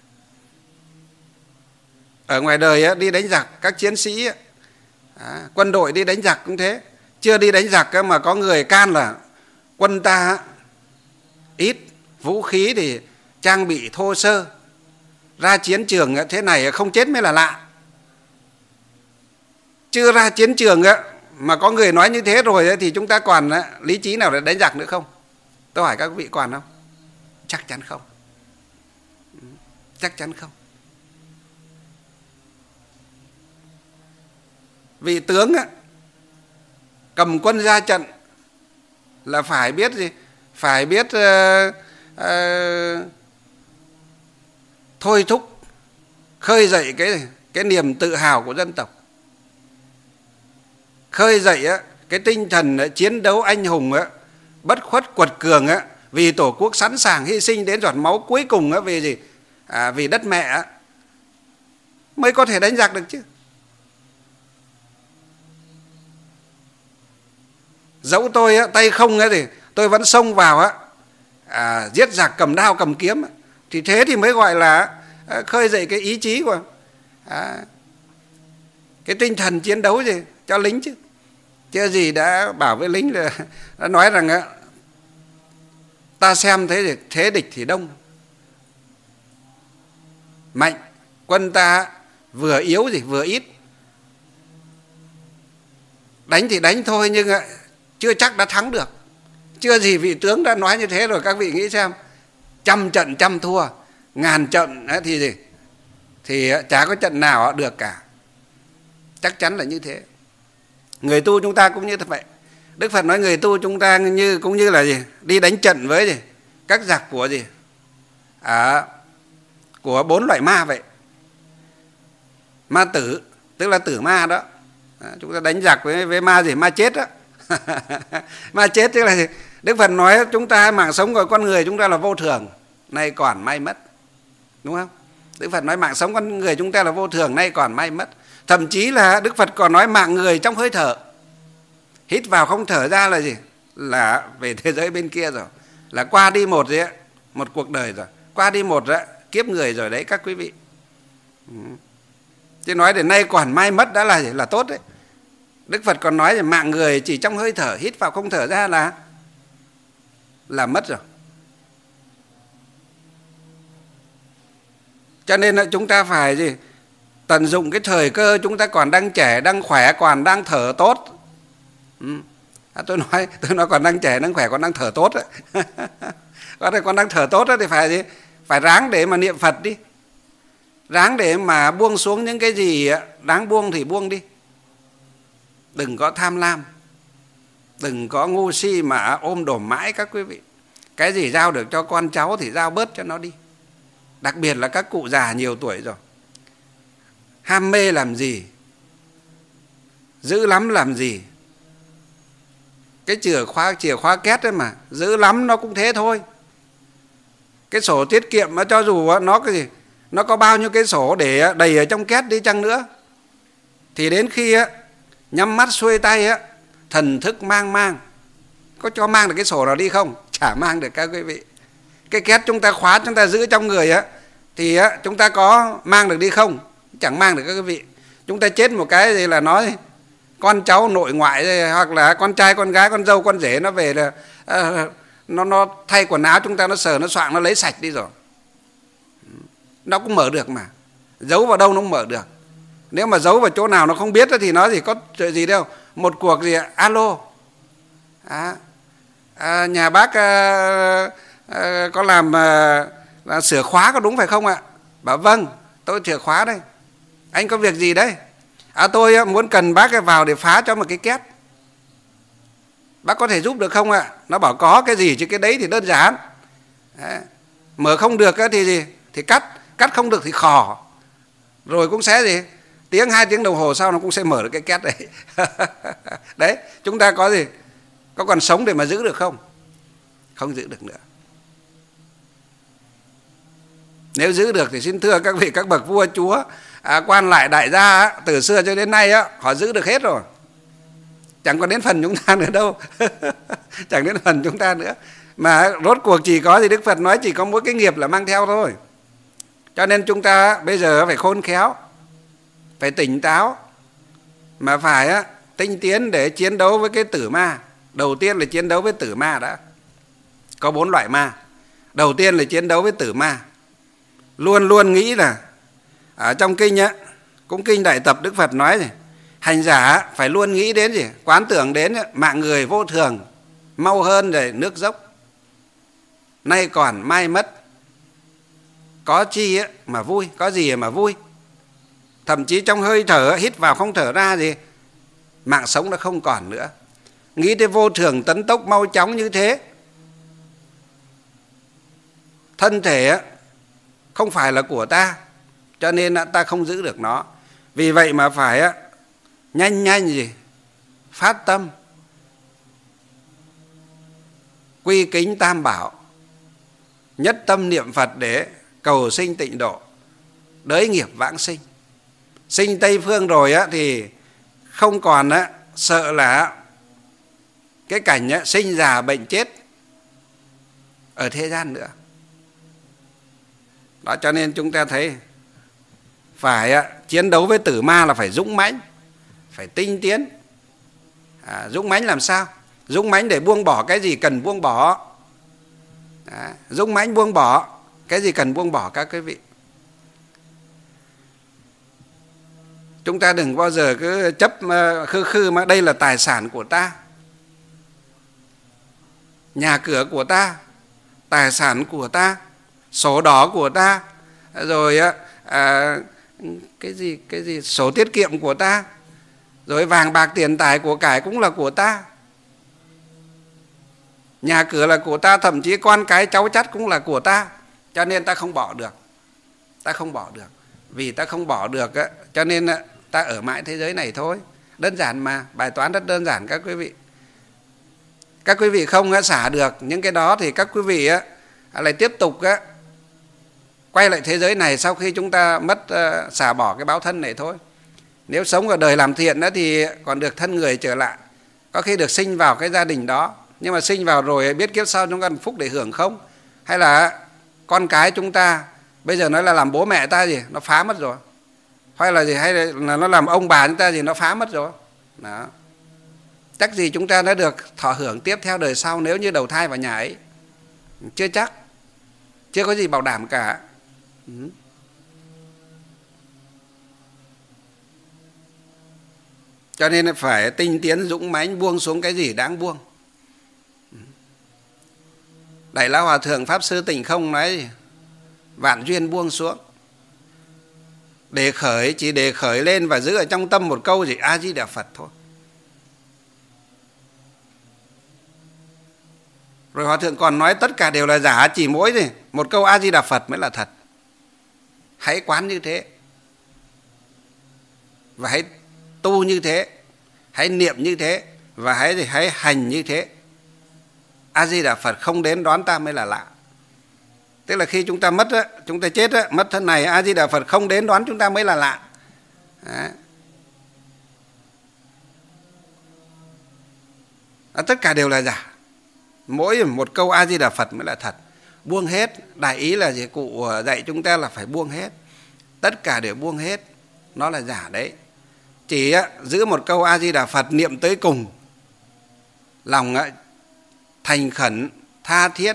Ở ngoài đời đi đánh giặc, các chiến sĩ quân đội đi đánh giặc cũng thế. Chưa đi đánh giặc mà có người can là quân ta ít, vũ khí thì trang bị thô sơ, ra chiến trường thế này không chết mới là lạ. Chưa ra chiến trường mà có người nói như thế rồi thì chúng ta còn lý trí nào để đánh giặc nữa không? Tôi hỏi các vị còn không? Chắc chắn không. Chắc chắn không. Vị tướng cầm quân ra trận là phải biết gì? Phải biết thôi thúc, khơi dậy cái niềm tự hào của dân tộc, khơi dậy cái tinh thần chiến đấu anh hùng, bất khuất quật cường, vì Tổ quốc sẵn sàng hy sinh đến giọt máu cuối cùng vì gì? Vì đất mẹ mới có thể đánh giặc được chứ. Dẫu tôi tay không thì tôi vẫn xông vào giết giặc cầm đao cầm kiếm, thì thế thì mới gọi là khơi dậy cái ý chí của cái tinh thần chiến đấu gì cho lính chứ. Chứ gì đã bảo với lính là đã nói rằng ta xem thế địch thì đông mạnh, quân ta vừa yếu gì vừa ít, đánh thì đánh thôi nhưng chưa chắc đã thắng được. Chưa gì vị tướng đã nói như thế rồi, các vị nghĩ xem, 100 trận 100 thua, 1000 trận thì gì? Thì chả có trận nào được cả. Chắc chắn là như thế. Người tu chúng ta cũng như vậy. Đức Phật nói người tu chúng ta cũng như là gì? Đi đánh trận với gì? Các giặc của gì? Của 4 loại ma vậy. Ma tử, tức là tử ma đó. Chúng ta đánh giặc với ma gì? Ma chết đó. Ma chết tức là gì? Đức Phật nói chúng ta mạng sống của con người chúng ta là vô thường, nay còn may mất. Đúng không? Đức Phật nói mạng sống con người chúng ta là vô thường, nay còn may mất. Thậm chí là Đức Phật còn nói mạng người trong hơi thở. Hít vào không thở ra là gì? Là về thế giới bên kia rồi. Là qua đi một cuộc đời rồi. Qua đi một kiếp người rồi đấy các quý vị. Chứ nói đến nay còn may mất đã là tốt đấy. Đức Phật còn nói là mạng người chỉ trong hơi thở, hít vào không thở ra là mất rồi. Cho nên là chúng ta phải gì? Tận dụng cái thời cơ chúng ta còn đang trẻ, đang khỏe, còn đang thở tốt. Tôi nói còn đang trẻ, đang khỏe, còn đang thở tốt đấy. Còn đang thở tốt thì phải gì? Phải ráng để mà niệm Phật đi. Ráng để mà buông xuống những cái gì đáng buông thì buông đi. Đừng có tham lam, đừng có ngu si mà ôm đồm mãi các quý vị. Cái gì giao được cho con cháu thì giao bớt cho nó đi. Đặc biệt là các cụ già nhiều tuổi rồi. Ham mê làm gì? Giữ lắm làm gì? Cái chìa khóa két ấy mà giữ lắm nó cũng thế thôi. Cái sổ tiết kiệm mà cho dù nó cái gì, nó có bao nhiêu cái sổ để đầy ở trong két đi chăng nữa, thì đến khi nhắm mắt xuôi tay thần thức mang, có cho mang được cái sổ nào đi không? Chả mang được các quý vị. Cái két chúng ta khóa, chúng ta giữ trong người thì chúng ta có mang được đi không? Chẳng mang được các quý vị. Chúng ta chết một cái gì là nói con cháu nội ngoại hoặc là con trai con gái con dâu con rể nó về là nó thay quần áo chúng ta, nó sờ nó soạn nó lấy sạch đi rồi. Nó cũng mở được mà, giấu vào đâu nó cũng mở được. Nếu mà giấu vào chỗ nào nó không biết thì nó gì có chuyện gì đâu. Một cuộc gì alo, nhà bác có làm sửa khóa có đúng phải không ạ? Bảo vâng, tôi sửa khóa đây. Anh có việc gì đấy? Tôi muốn cần bác vào để phá cho một cái két. Bác có thể giúp được không ạ? Nó bảo có cái gì chứ cái đấy thì đơn giản. Đấy. Mở không được thì gì? Thì cắt không được thì khò. Rồi cũng sẽ gì? Tiếng 2 tiếng đồng hồ sau nó cũng sẽ mở được cái két đấy. Đấy, chúng ta có gì? Có còn sống để mà giữ được không? Không giữ được nữa. Nếu giữ được thì xin thưa các vị các bậc vua chúa, quan lại đại gia từ xưa cho đến nay họ giữ được hết rồi. Chẳng còn đến phần chúng ta nữa đâu. Chẳng đến phần chúng ta nữa. Mà rốt cuộc chỉ có gì Đức Phật nói chỉ có mỗi cái nghiệp là mang theo thôi. Cho nên chúng ta bây giờ phải khôn khéo, phải tỉnh táo, mà phải tinh tiến để chiến đấu với cái tử ma. Đầu tiên là chiến đấu với tử ma đã. Có 4 loại ma. Đầu tiên là chiến đấu với tử ma. Luôn luôn nghĩ là ở trong kinh cũng kinh Đại Tập Đức Phật nói gì? Hành giả phải luôn nghĩ đến gì? Quán tưởng đến mạng người vô thường, mau hơn rồi nước dốc. Nay còn mai mất. Có chi mà vui, có gì mà vui. Thậm chí trong hơi thở hít vào không thở ra gì, mạng sống nó không còn nữa. Nghĩ tới vô thường tấn tốc mau chóng như thế. Thân thể không phải là của ta, cho nên ta không giữ được nó. Vì vậy mà phải nhanh gì? Phát tâm quy kính Tam Bảo, nhất tâm niệm Phật để cầu sinh tịnh độ, đới nghiệp vãng sinh. Sinh Tây Phương rồi thì không còn sợ là cái cảnh sinh già bệnh chết ở thế gian nữa. Đó, cho nên chúng ta thấy phải chiến đấu với tử ma là phải dũng mãnh, phải tinh tiến. Dũng mãnh làm sao? Dũng mãnh để buông bỏ cái gì cần buông bỏ. Dũng mãnh buông bỏ cái gì cần buông bỏ các quý vị. Chúng ta đừng bao giờ cứ chấp khư mà đây là tài sản của ta, nhà cửa của ta, tài sản của ta, sổ đỏ của ta, rồi cái gì sổ tiết kiệm của ta, rồi vàng bạc tiền tài của cải cũng là của ta, nhà cửa là của ta, thậm chí con cái cháu chắt cũng là của ta. Cho nên ta không bỏ được. Ta không bỏ được. Vì ta không bỏ được cho nên ta ở mãi thế giới này thôi. Đơn giản mà, bài toán rất đơn giản các quý vị. Các quý vị không xả được những cái đó thì các quý vị lại tiếp tục quay lại thế giới này sau khi chúng ta mất xả bỏ cái báo thân này thôi. Nếu sống ở đời làm thiện thì còn được thân người trở lại, có khi được sinh vào cái gia đình đó. Nhưng mà sinh vào rồi biết kiếp sau chúng ta phúc để hưởng không? Hay là con cái chúng ta bây giờ nói là làm bố mẹ ta gì nó phá mất rồi, hay là gì, hay là nó làm ông bà chúng ta gì nó phá mất rồi. Đó. Chắc gì chúng ta đã được thọ hưởng tiếp theo đời sau nếu như đầu thai vào nhà ấy? Chưa chắc, chưa có gì bảo đảm cả. Cho nên phải tinh tiến dũng mãnh, buông xuống cái gì đáng buông. Đại Lão Hòa Thượng Pháp Sư Tịnh Không nói gì? Vạn duyên buông xuống. Để khởi, chỉ để khởi lên và giữ ở trong tâm một câu gì? A Di Đà Phật thôi. Rồi Hòa Thượng còn nói tất cả đều là giả, chỉ mỗi gì? Một câu A Di Đà Phật mới là thật. Hãy quán như thế, và hãy tu như thế, hãy niệm như thế, và hãy hành như thế. A Di Đà Phật không đến đón ta mới là lạ. Tức là khi chúng ta mất, chúng ta chết, mất thân này, A Di Đà Phật không đến đón chúng ta mới là lạ. Tất cả đều là giả, mỗi một câu A Di Đà Phật mới là thật. buông hết. Đại ý là gì? Cụ dạy chúng ta là phải buông hết, tất cả đều buông hết, nó là giả đấy. Chỉ giữ một câu A Di Đà Phật niệm tới cùng, lòng thành khẩn tha thiết,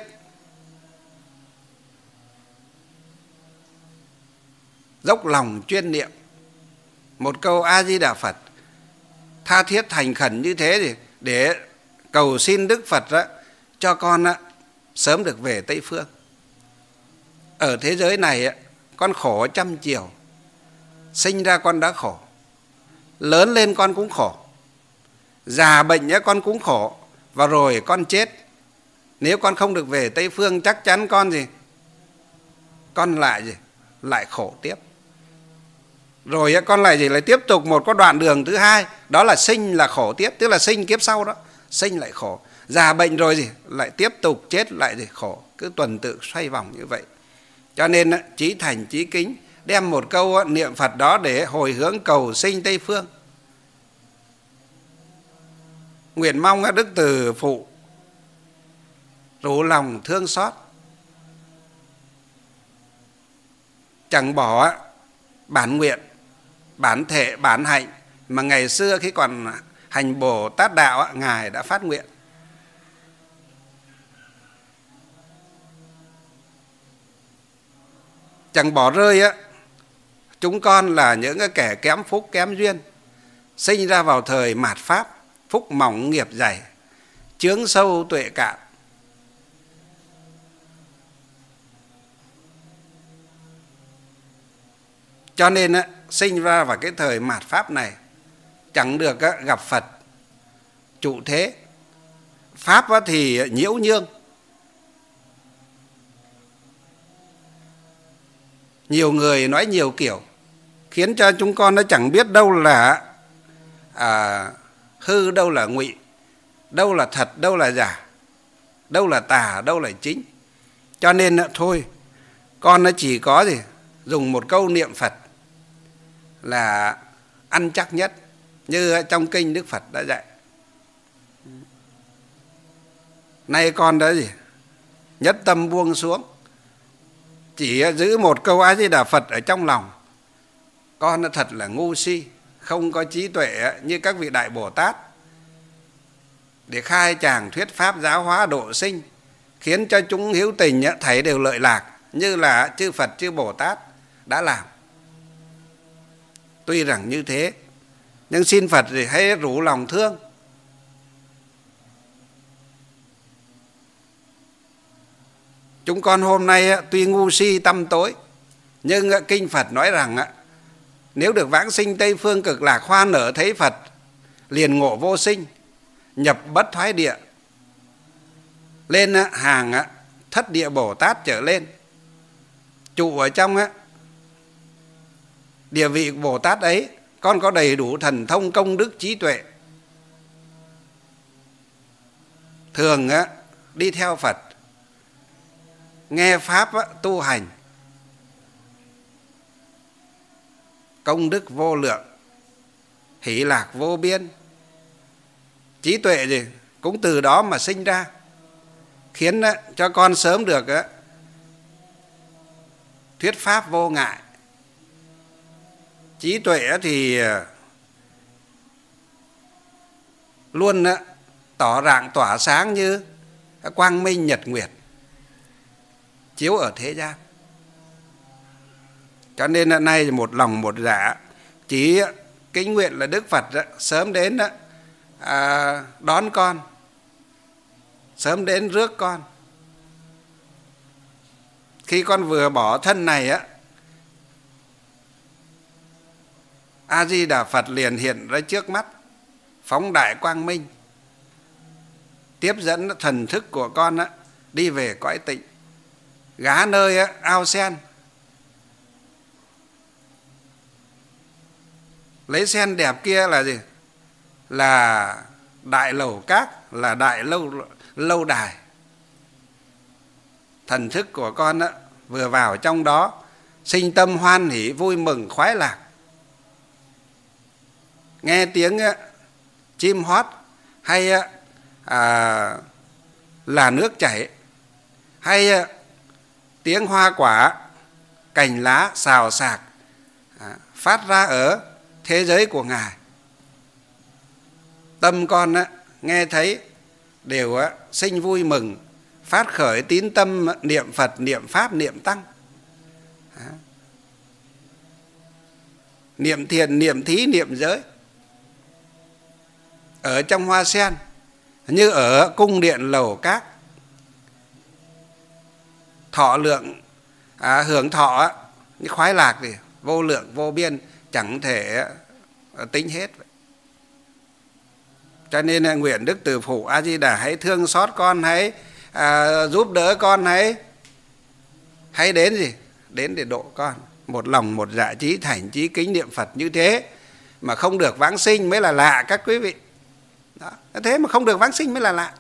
dốc lòng chuyên niệm một câu A Di Đà Phật tha thiết thành khẩn như thế thì để cầu xin Đức Phật cho con sớm được về Tây Phương. Ở thế giới này con khổ trăm chiều, sinh ra con đã khổ, lớn lên con cũng khổ, già bệnh con cũng khổ, và rồi con chết. Nếu con không được về Tây Phương chắc chắn con gì? Con lại gì? Lại khổ tiếp. Rồi con lại gì? Lại tiếp tục một cái đoạn đường thứ hai, đó là sinh là khổ tiếp, tức là sinh kiếp sau đó, sinh lại khổ, già bệnh rồi gì? Lại tiếp tục chết lại gì? Khổ, cứ tuần tự xoay vòng như vậy. Cho nên chí thành chí kính đem một câu niệm Phật đó để hồi hướng cầu sinh Tây Phương. Nguyện mong Đức Từ Phụ rủ lòng thương xót, chẳng bỏ bản nguyện, bản thể, bản hạnh mà ngày xưa khi còn hành Bồ Tát Đạo Ngài đã phát nguyện. Chẳng bỏ rơi chúng con là những kẻ kém phúc kém duyên, sinh ra vào thời mạt Pháp, phúc mỏng nghiệp dày, chướng sâu tuệ cạn. Cho nên sinh ra vào cái thời mạt Pháp này chẳng được gặp Phật trụ thế. Pháp thì nhiễu nhương, nhiều người nói nhiều kiểu, khiến cho chúng con nó chẳng biết đâu là hư, đâu là ngụy, đâu là thật, đâu là giả, đâu là tà, đâu là chính. Cho nên thôi, con nó chỉ có gì? Dùng một câu niệm Phật là ăn chắc nhất, như trong kinh Đức Phật đã dạy. Nay con đã gì? Nhất tâm buông xuống, chỉ giữ một câu A Di Đà Phật ở trong lòng. Con nó thật là ngu si, không có trí tuệ như các vị Đại Bồ Tát để khai tràng thuyết pháp giáo hóa độ sinh, khiến cho chúng hiếu tình thấy đều lợi lạc như là chư Phật chư Bồ Tát đã làm. Tuy rằng như thế, nhưng xin Phật thì hãy rủ lòng thương. Chúng con hôm nay tuy ngu si tăm tối, nhưng kinh Phật nói rằng nếu được vãng sinh Tây Phương Cực Lạc, hoa nở thấy Phật, liền ngộ vô sinh, nhập bất thoái địa, lên hàng thất địa Bồ Tát trở lên, trụ ở trong địa vị Bồ Tát ấy, con có đầy đủ thần thông công đức trí tuệ, thường đi theo Phật, nghe pháp tu hành, công đức vô lượng, hỷ lạc vô biên, trí tuệ gì cũng từ đó mà sinh ra, khiến cho con sớm được thuyết pháp vô ngại. Trí tuệ thì luôn tỏ rạng tỏa sáng như quang minh nhật nguyệt chiếu ở thế gian. Cho nên hôm nay một lòng một dạ chỉ kính nguyện là Đức Phật sớm đến đón con, sớm đến rước con. Khi con vừa bỏ thân này A Di Đà Phật liền hiện ra trước mắt, phóng đại quang minh, tiếp dẫn thần thức của con đi về cõi tịnh, gá nơi ao sen, lấy sen đẹp kia là gì? Là đại lầu các, là đại lâu đài. Thần thức của con vừa vào trong đó, sinh tâm hoan hỷ vui mừng khoái lạc, nghe tiếng chim hót, hay là nước chảy, hay tiếng hoa quả, cành lá xào xạc phát ra ở thế giới của Ngài. Tâm con nghe thấy đều sinh vui mừng, phát khởi tín tâm niệm Phật, niệm Pháp, niệm Tăng, niệm thiền, niệm thí, niệm giới. Ở trong hoa sen như ở cung điện lầu các, thọ lượng hưởng thọ những khoái lạc thì vô lượng vô biên, chẳng thể tính hết. Cho nên là nguyện Đức Từ Phụ A Di Đà hãy thương xót con, hãy giúp đỡ con, hãy đến gì? Đến để độ con. Một lòng một dạ chí thành chí kính niệm Phật như thế mà không được vãng sinh mới là lạ các quý vị. Đó. Thế mà không được vãng sinh mới là lạ.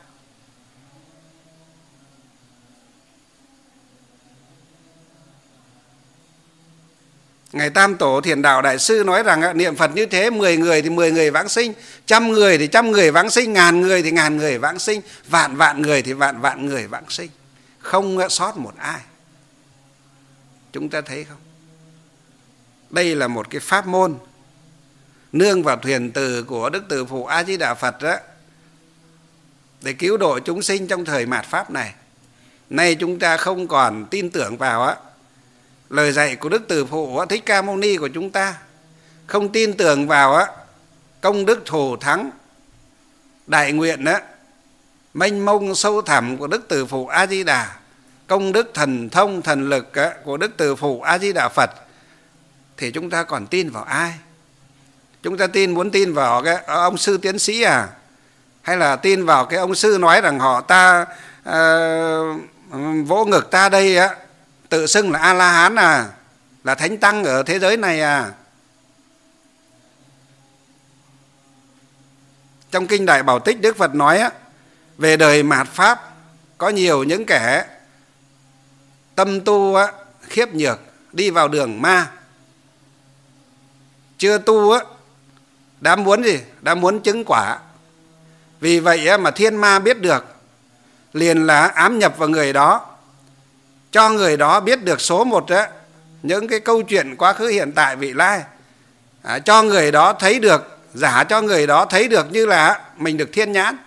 Ngài Tam Tổ Thiền Đạo Đại Sư nói rằng niệm Phật như thế, 10 người thì 10 người vãng sinh, 100 người thì 100 người vãng sinh, 1000 người thì 1000 người vãng sinh, vạn người thì vạn người vãng sinh, không sót một ai. Chúng ta thấy không? Đây là một cái pháp môn nương vào thuyền từ của Đức Từ Phụ A Di Đà Phật đó, để cứu độ chúng sinh trong thời mạt pháp này. Nay chúng ta không còn tin tưởng vào lời dạy của Đức Từ Phụ Thích Ca Mâu Ni của chúng ta, không tin tưởng vào công đức thù thắng đại nguyện mênh mông sâu thẳm của Đức Từ Phụ A Di Đà, công đức thần thông thần lực của Đức Từ Phụ A Di Đà Phật, thì chúng ta còn tin vào ai? Chúng ta muốn tin vào cái ông sư tiến sĩ hay là tin vào cái ông sư nói rằng ta vỗ ngực ta đây tự xưng là A-la-hán là thánh tăng ở thế giới này Trong kinh Đại Bảo Tích, Đức Phật nói về đời mạt pháp có nhiều những kẻ tâm tu khiếp nhược, đi vào đường ma, chưa tu đã muốn gì? Đã muốn chứng quả. Vì vậy mà thiên ma biết được, liền là ám nhập vào người đó, cho người đó biết được số một những cái câu chuyện quá khứ hiện tại vị lai, cho người đó thấy được, giả cho người đó thấy được như là mình được thiên nhãn,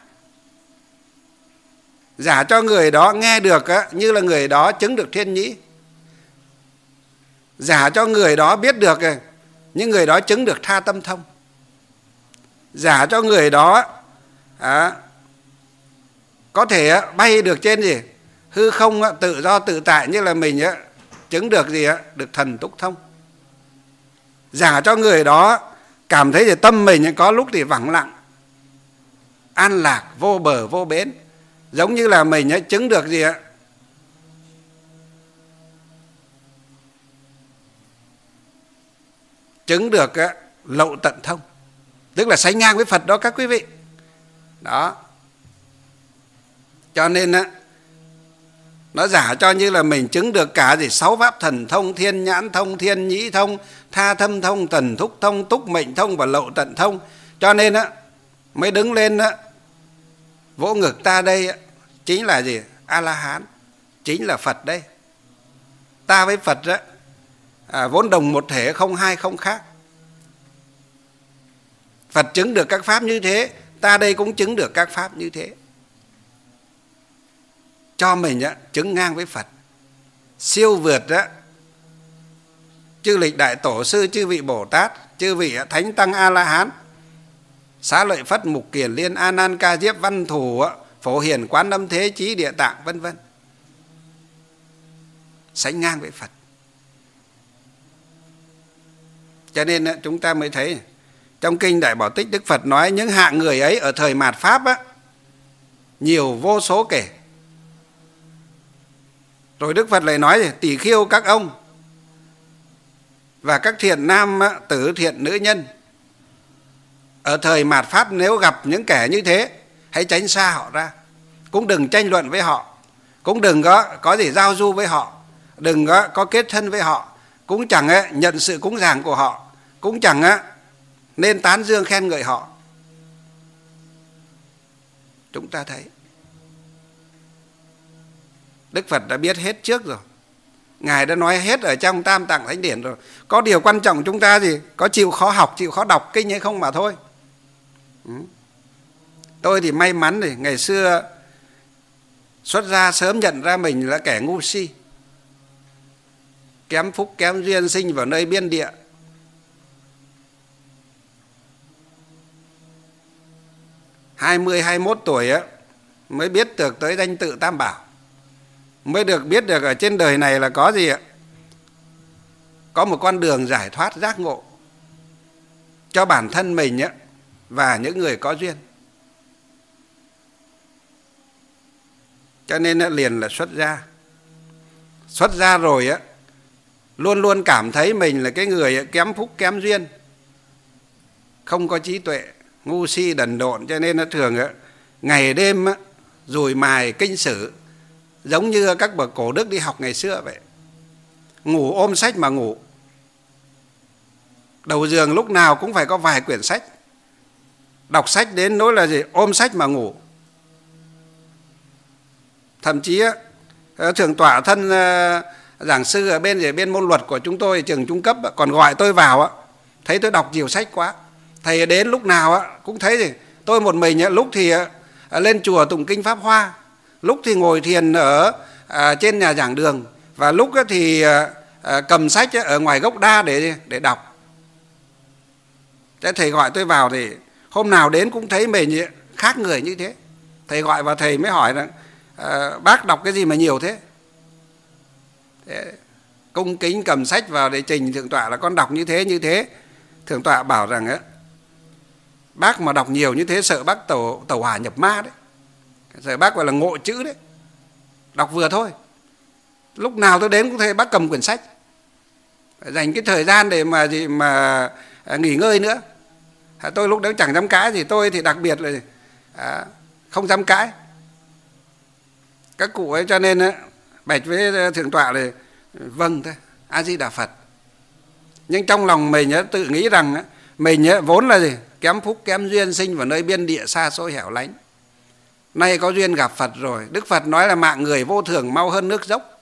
giả cho người đó nghe được như là người đó chứng được thiên nhĩ, giả cho người đó biết được những người đó chứng được tha tâm thông, giả cho người đó có thể bay được trên gì? Hư không tự do tự tại như là mình chứng được gì? Được thần túc thông. Giả cho người đó cảm thấy thì tâm mình có lúc thì vắng lặng, an lạc, vô bờ vô bến, giống như là mình chứng được gì? Chứng được lậu tận thông, tức là sánh ngang với Phật đó các quý vị. Đó. Cho nên nó giả cho như là mình chứng được cả 6 pháp thần thông, thiên nhãn thông, thiên nhĩ thông, tha thâm thông, tần thúc thông, túc mệnh thông và lậu tận thông. Cho nên mới đứng lên vỗ ngực ta đây chính là gì? A-la-hán, chính là Phật đây. Ta với Phật vốn đồng một thể, không hai không khác. Phật chứng được các pháp như thế, ta đây cũng chứng được các pháp như thế. Cho mình chứng ngang với Phật, siêu vượt chư lịch đại tổ sư, chư vị Bồ Tát, chư vị thánh tăng A-la-hán, Xá Lợi Phất, Mục Kiền Liên, A Nan Ca Diếp, Văn Thù, Phổ Hiền, Quán Âm Thế Chí, Địa Tạng, vân vân, sánh ngang với Phật. Cho nên chúng ta mới thấy trong kinh Đại Bảo Tích, Đức Phật nói những hạng người ấy ở thời mạt pháp nhiều vô số kể. Rồi Đức Phật lại nói tỷ khiêu các ông và các thiện nam tử, thiện nữ nhân ở thời mạt pháp, nếu gặp những kẻ như thế hãy tránh xa họ ra, cũng đừng tranh luận với họ, cũng đừng có gì giao du với họ, đừng có kết thân với họ, cũng chẳng nhận sự cúng dường của họ, cũng chẳng nên tán dương khen ngợi họ. Chúng ta thấy Đức Phật đã biết hết trước rồi, Ngài đã nói hết ở trong Tam Tạng Thánh Điển rồi. Có điều quan trọng chúng ta gì? Có chịu khó học, chịu khó đọc kinh hay không mà thôi. Tôi thì may mắn thì ngày xưa xuất gia sớm nhận ra mình là kẻ ngu si, kém phúc kém duyên, sinh vào nơi biên địa. Hai mươi 21 tuổi á mới biết được tới danh tự Tam Bảo, mới được biết được ở trên đời này là có gì ạ? Có một con đường giải thoát giác ngộ cho bản thân mình á và những người có duyên. Cho nên liền là xuất gia. Xuất gia rồi á, luôn luôn cảm thấy mình là cái người kém phúc kém duyên, không có trí tuệ, ngu si đần độn. Cho nên nó thường á, ngày đêm á, dùi mài kinh sử, giống như các bậc cổ đức đi học ngày xưa vậy. Ngủ ôm sách mà ngủ, đầu giường lúc nào cũng phải có vài quyển sách. Đọc sách đến nỗi là gì? Ôm sách mà ngủ. Thậm chí thượng tọa thân giảng sư ở bên môn luật của chúng tôi, trường trung cấp còn gọi tôi vào, thấy tôi đọc nhiều sách quá. Thầy đến lúc nào cũng thấy gì? Tôi một mình, lúc thì lên chùa tụng kinh Pháp Hoa, lúc thì ngồi thiền ở trên nhà giảng đường, và lúc thì cầm sách ở ngoài gốc đa để đọc. Thế thầy gọi tôi vào thì hôm nào đến cũng thấy mình khác người như thế. Thầy gọi vào, thầy mới hỏi rằng bác đọc cái gì mà nhiều thế? Cung kính cầm sách vào để trình thượng tọa là con đọc như thế như thế. Thượng tọa bảo rằng bác mà đọc nhiều như thế sợ bác tẩu hỏa nhập ma đấy, sợ bác gọi là ngộ chữ đấy. Đọc vừa thôi, lúc nào tôi đến cũng thấy bác cầm quyển sách, phải dành cái thời gian để mà nghỉ ngơi nữa. Tôi lúc đấy chẳng dám cãi gì, tôi thì đặc biệt là không dám cãi các cụ ấy. Cho nên bạch với thượng tọa là vâng thôi, A Di Đà Phật. Nhưng trong lòng mình tự nghĩ rằng mình vốn là gì? Kém phúc kém duyên, sinh vào nơi biên địa xa xôi hẻo lánh. Nay có duyên gặp Phật rồi. Đức Phật nói là mạng người vô thường mau hơn nước dốc.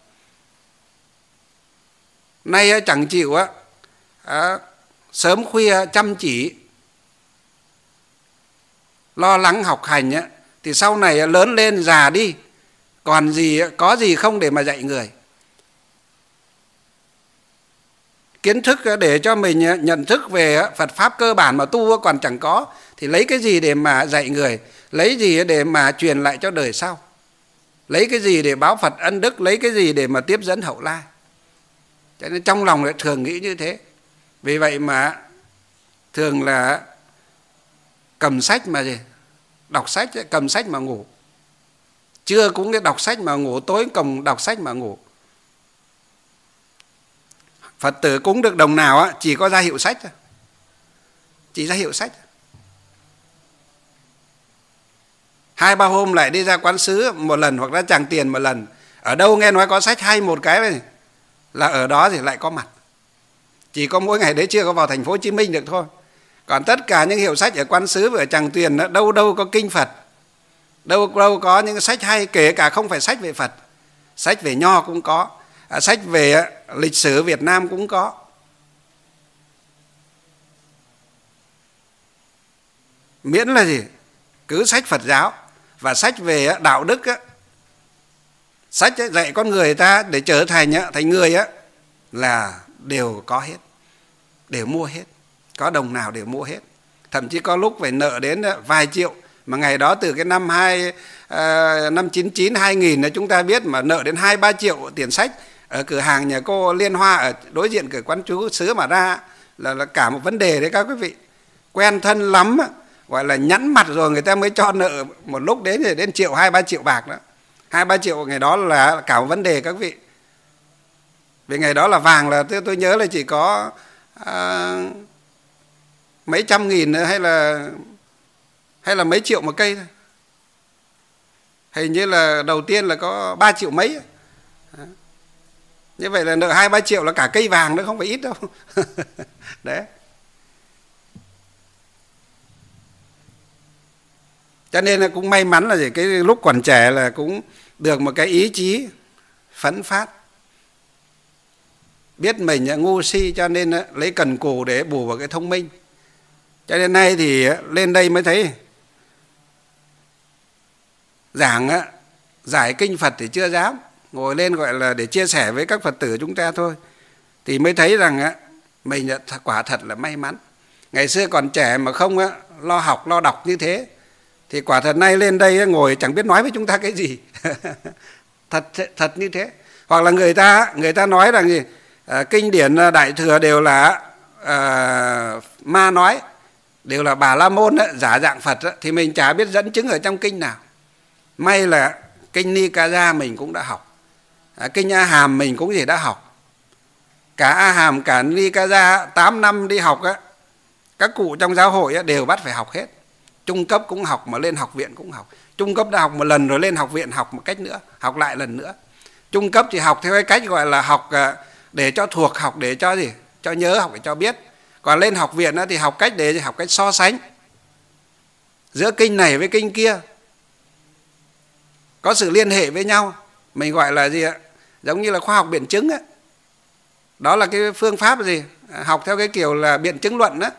Nay chẳng chịu sớm khuya chăm chỉ lo lắng học hành thì sau này lớn lên già đi còn gì, có gì không để mà dạy người. Kiến thức để cho mình nhận thức về Phật Pháp cơ bản mà tu còn chẳng có, thì lấy cái gì để mà dạy người, lấy gì để mà truyền lại cho đời sau, lấy cái gì để báo Phật ân đức, lấy cái gì để mà tiếp dẫn hậu lai. Cho nên trong lòng lại thường nghĩ như thế. Vì vậy mà thường là cầm sách mà gì? Đọc sách, cầm sách mà ngủ. Trưa cũng cái đọc sách mà ngủ, tối cầm đọc sách mà ngủ. Phật tử cúng được đồng nào chỉ có ra hiệu sách thôi. Chỉ ra hiệu sách. 2-3 hôm lại đi ra quán sứ một lần, hoặc ra Tràng Tiền một lần. Ở đâu nghe nói có sách hay một cái này là ở đó thì lại có mặt. Chỉ có mỗi ngày đấy chưa có vào thành phố Hồ Chí Minh được thôi. Còn tất cả những hiệu sách ở quán sứ và ở Tràng Tiền đâu đâu có kinh Phật, đâu đâu có những sách hay, kể cả không phải sách về Phật, sách về nho cũng có, sách về lịch sử Việt Nam cũng có. Miễn là gì? Cứ sách Phật giáo và sách về đạo đức, sách dạy con người ta để trở thành người là đều có hết, đều mua hết, có đồng nào đều mua hết. Thậm chí có lúc phải nợ đến vài triệu, mà ngày đó từ cái năm 99 2000 chúng ta biết mà nợ đến 2-3 triệu tiền sách ở cửa hàng nhà cô Liên Hoa ở đối diện cửa quán chú xứ mà ra là cả một vấn đề đấy các quý vị. Quen thân lắm, gọi là nhẵn mặt rồi người ta mới cho nợ một lúc đến triệu 2-3 triệu bạc đó. 2-3 triệu ngày đó là cả một vấn đề các vị. Vì ngày đó là vàng là tôi nhớ là chỉ có mấy trăm nghìn hay là mấy triệu một cây thôi. Hình như là đầu tiên là có 3 triệu mấy. Như vậy là nợ 2-3 triệu là cả cây vàng, nó không phải ít đâu. Đấy. Cho nên là cũng may mắn là cái lúc còn trẻ là cũng được một cái ý chí phấn phát. biết mình ngu si cho nên lấy cần cù để bù vào cái thông minh. Cho nên nay thì lên đây mới thấy giảng giải kinh Phật thì chưa dám, ngồi lên gọi là để chia sẻ với các Phật tử chúng ta thôi, thì mới thấy rằng mình quả thật là may mắn. Ngày xưa còn trẻ mà không lo học lo đọc như thế, thì quả thật nay lên đây ngồi chẳng biết nói với chúng ta cái gì. thật như thế. Hoặc là người ta nói rằng gì kinh điển Đại Thừa đều là ma nói, đều là Bà La Môn giả dạng Phật, thì mình chả biết dẫn chứng ở trong kinh nào. May là kinh Nikaya mình cũng đã học, kinh A Hàm mình cũng đã học. Cả A Hàm cả Nikaya 8 năm đi học các cụ trong giáo hội đều bắt phải học hết. Trung cấp cũng học, mà lên học viện cũng học. Trung cấp đã học một lần rồi lên học viện học một cách nữa, học lại lần nữa. Trung cấp thì học theo cái cách gọi là học để cho thuộc, học để cho gì? Cho nhớ, học để cho biết. Còn lên học viện thì học cách để học cách so sánh giữa kinh này với kinh kia, có sự liên hệ với nhau. Mình gọi là gì ạ? Giống như là khoa học biện chứng. Đó là cái phương pháp gì? Học theo cái kiểu là biện chứng luận đó.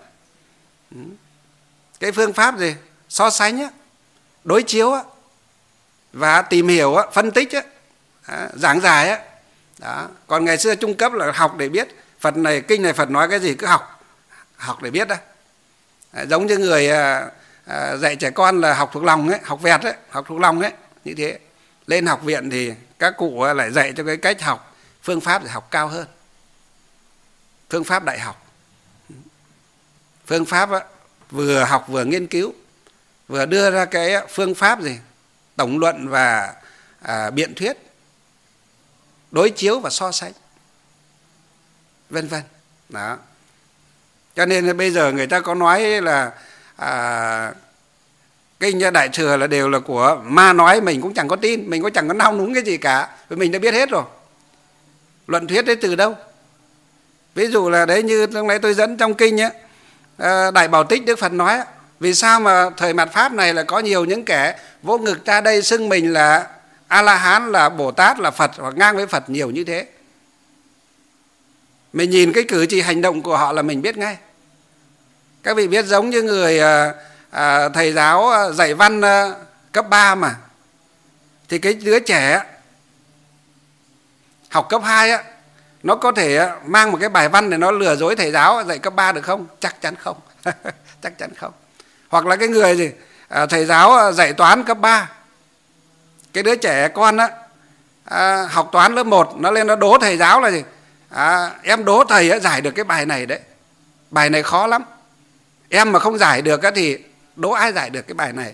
Cái phương pháp gì? So sánh, đối chiếu và tìm hiểu, phân tích, giảng giải. Đó. Còn ngày xưa trung cấp là học để biết Phật này, kinh này Phật nói cái gì cứ học để biết. Giống như người dạy trẻ con là học thuộc lòng học vẹt học thuộc lòng như thế. Lên học viện thì các cụ lại dạy cho cái cách học, phương pháp để học cao hơn, phương pháp đại học. Phương pháp vừa học vừa nghiên cứu, vừa đưa ra cái phương pháp gì? Tổng luận và biện thuyết, đối chiếu và so sánh, vân vân. Đó. Cho nên bây giờ người ta có nói là kinh Đại Thừa là đều là của ma nói, mình cũng chẳng có tin, mình cũng chẳng có nao núng cái gì cả, vì mình đã biết hết rồi. Luận thuyết đấy từ đâu? Ví dụ là đấy, như lúc nãy tôi dẫn trong kinh Đại Bảo Tích Đức Phật nói, vì sao mà thời mạt Pháp này là có nhiều những kẻ vỗ ngực ra đây xưng mình là A-la-hán, là Bồ Tát, là Phật, hoặc ngang với Phật nhiều như thế. Mình nhìn cái cử chỉ hành động của họ là mình biết ngay. Các vị biết giống như người thầy giáo dạy văn cấp 3 mà, thì cái đứa trẻ học cấp 2 nó có thể mang một cái bài văn để nó lừa dối thầy giáo dạy cấp 3 được không? Chắc chắn không. Chắc chắn không. Hoặc là cái người gì thầy giáo dạy toán cấp 3, cái đứa trẻ con học toán lớp 1, nó lên nó đố thầy giáo là gì? Em đố thầy giải được cái bài này đấy, bài này khó lắm, em mà không giải được thì đố ai giải được cái bài này.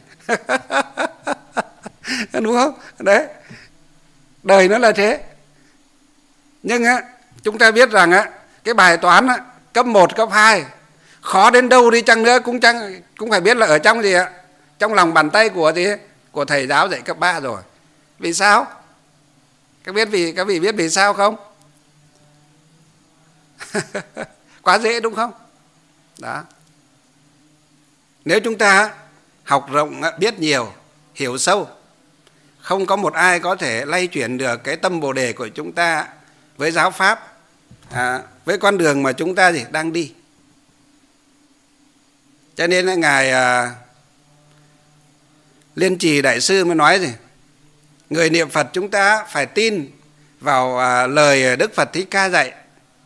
Đúng không? Đấy, đời nó là thế. Nhưng chúng ta biết rằng cái bài toán cấp 1, cấp 2 khó đến đâu đi chăng nữa cũng phải biết là ở trong gì trong lòng bàn tay của thầy giáo dạy cấp 3 rồi. Vì sao? Các vị biết vì sao không? Quá dễ đúng không? Đó. Nếu chúng ta học rộng, biết nhiều, hiểu sâu, không có một ai có thể lay chuyển được cái tâm Bồ đề của chúng ta với giáo pháp, với con đường mà chúng ta đang đi. Cho nên là Ngài Liên Trì Đại Sư mới nói gì? Người niệm Phật chúng ta phải tin vào lời Đức Phật Thích Ca dạy,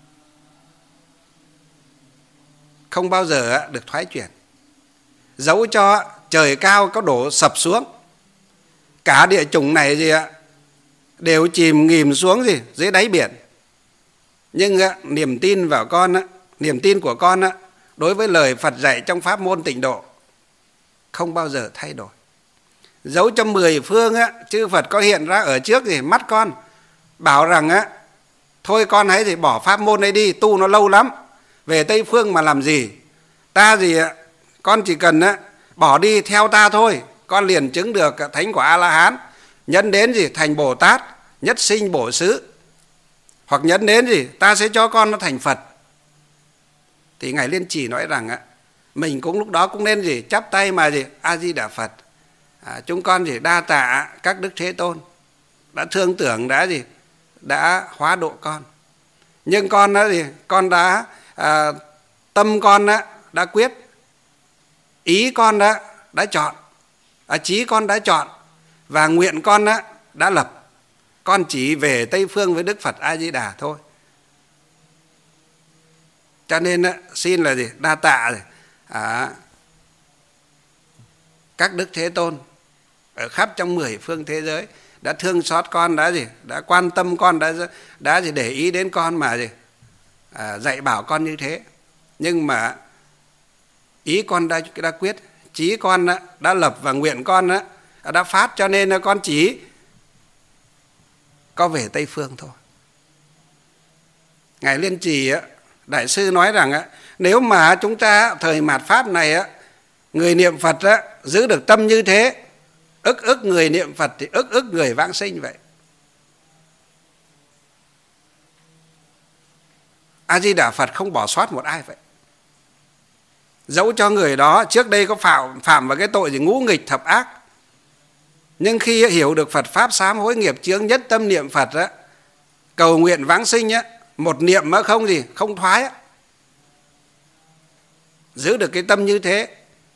không bao giờ được thoái chuyển. Dẫu cho trời cao có đổ sập xuống, cả địa chủng này đều chìm nghỉm xuống dưới đáy biển, nhưng niềm tin vào con, niềm tin của con đối với lời Phật dạy trong pháp môn tịnh độ không bao giờ thay đổi. Dẫu cho 10 phương chư Phật có hiện ra ở trước mắt con, bảo rằng thôi con hãy bỏ pháp môn ấy đi, tu nó lâu lắm, về Tây Phương mà làm gì, ta con chỉ cần bỏ đi theo ta thôi, con liền chứng được thánh quả A-la-hán, nhẫn đến thành Bồ Tát, nhất sinh bổ xứ, hoặc nhẫn đến ta sẽ cho con nó thành Phật. Thì Ngài Liên Trì nói rằng mình cũng lúc đó cũng nên chắp tay mà A Di Đà Phật, chúng con đa tạ các đức Thế Tôn đã thương tưởng, đã hóa độ con. Nhưng con đó thì con đã tâm con đã quyết, ý con đã chọn, chí con đã chọn, và nguyện con đã lập. Con chỉ về Tây Phương với Đức Phật A Di Đà thôi. Cho nên xin là gì? Đa tạ các Đức Thế Tôn ở khắp trong 10 phương thế giới đã thương xót con, đã quan tâm con, đã để ý đến con mà dạy bảo con như thế. Nhưng mà ý con đã quyết, chí con đã lập, và nguyện con đã phát, cho nên là con chỉ có về Tây Phương thôi. Ngài Liên Trì Đại sư nói rằng nếu mà chúng ta thời mạt Pháp này người niệm Phật giữ được tâm như thế, ức người niệm Phật thì ức người vãng sinh vậy. A Di Đà Phật không bỏ sót một ai vậy. Dẫu cho người đó trước đây có phạm vào cái tội gì ngũ nghịch thập ác, nhưng khi hiểu được Phật Pháp sám hối nghiệp chướng, nhất tâm niệm Phật cầu nguyện vãng sinh một niệm mà không thoái giữ được cái tâm như thế.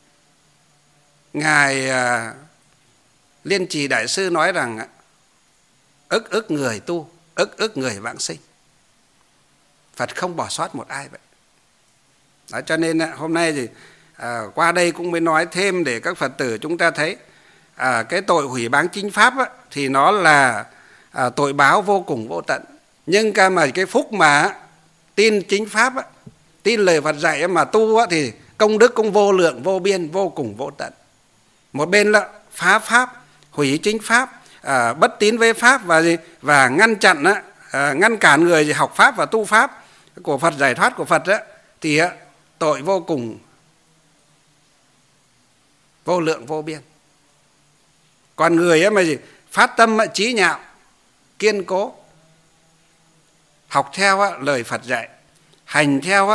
Ngài Liên Trì Đại sư nói rằng ức người tu, ức người vãng sinh. Phật không bỏ sót một ai vậy. Đó, cho nên hôm nay thì qua đây cũng mới nói thêm để các Phật tử chúng ta thấy cái tội hủy báng chính Pháp thì nó là tội báo vô cùng vô tận. Nhưng cái phúc mà tin chính Pháp, tin lời Phật dạy mà tu thì công đức cũng vô lượng vô biên, vô cùng vô tận. Một bên là phá Pháp, hủy chính Pháp, bất tín với Pháp và ngăn chặn, ngăn cản người học Pháp và tu Pháp của Phật, giải thoát của Phật thì tội vô cùng vô lượng vô biên. Còn người mà phát tâm trí nhạo, kiên cố, học theo lời Phật dạy, hành theo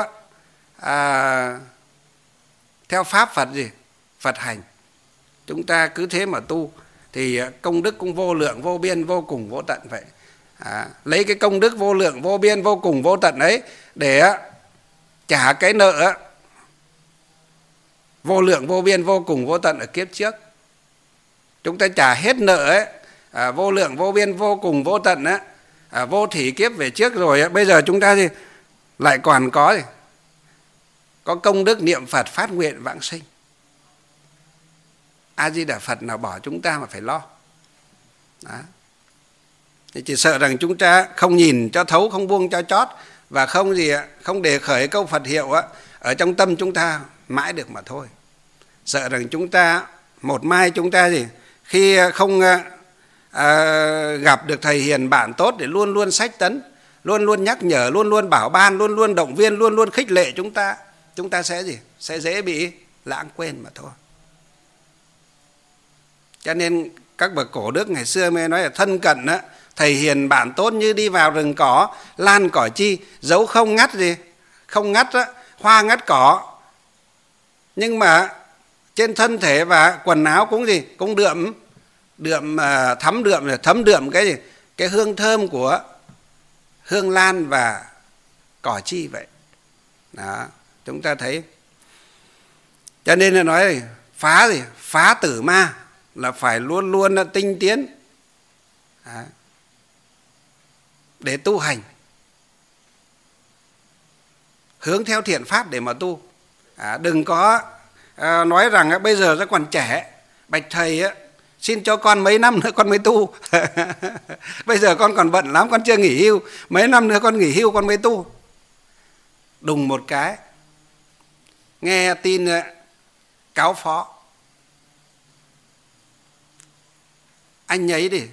theo Pháp Phật Phật hành, chúng ta cứ thế mà tu thì công đức cũng vô lượng vô biên, vô cùng vô tận vậy. Lấy cái công đức vô lượng vô biên, vô cùng vô tận ấy để trả cái nợ vô lượng vô biên, vô cùng vô tận ở kiếp trước. Chúng ta trả hết nợ vô lượng vô biên, vô cùng vô tận vô thỉ kiếp về trước rồi, bây giờ chúng ta lại còn có công đức niệm Phật phát nguyện vãng sinh. A Di Đà Phật nào bỏ chúng ta mà phải lo. Đó. Thì chỉ sợ rằng chúng ta không nhìn cho thấu, không buông cho chót, và không để khởi câu Phật hiệu ở trong tâm chúng ta mãi được mà thôi. Sợ rằng chúng ta một mai chúng ta khi không gặp được thầy hiền bạn tốt để luôn luôn sách tấn, luôn luôn nhắc nhở, luôn luôn bảo ban, luôn luôn động viên, luôn luôn khích lệ chúng ta sẽ dễ bị lãng quên mà thôi. Cho nên các bậc cổ đức ngày xưa mới nói là thân cận thầy hiền bạn tốt như đi vào rừng cỏ, lan cỏ chi, dẫu không ngắt không ngắt hoa ngắt cỏ, nhưng mà trên thân thể và quần áo cũng thấm đượm cái hương thơm của hương lan và cỏ chi vậy. Đó, chúng ta thấy. Cho nên là nói phá tử ma là phải luôn luôn tinh tiến để tu hành, hướng theo thiện pháp để mà tu. Đừng có nói rằng bây giờ còn trẻ, bạch thầy xin cho con mấy năm nữa con mới tu. Bây giờ con còn bận lắm, con chưa nghỉ hưu, mấy năm nữa con nghỉ hưu con mới tu. Đùng một cái nghe tin cáo phó, anh ấy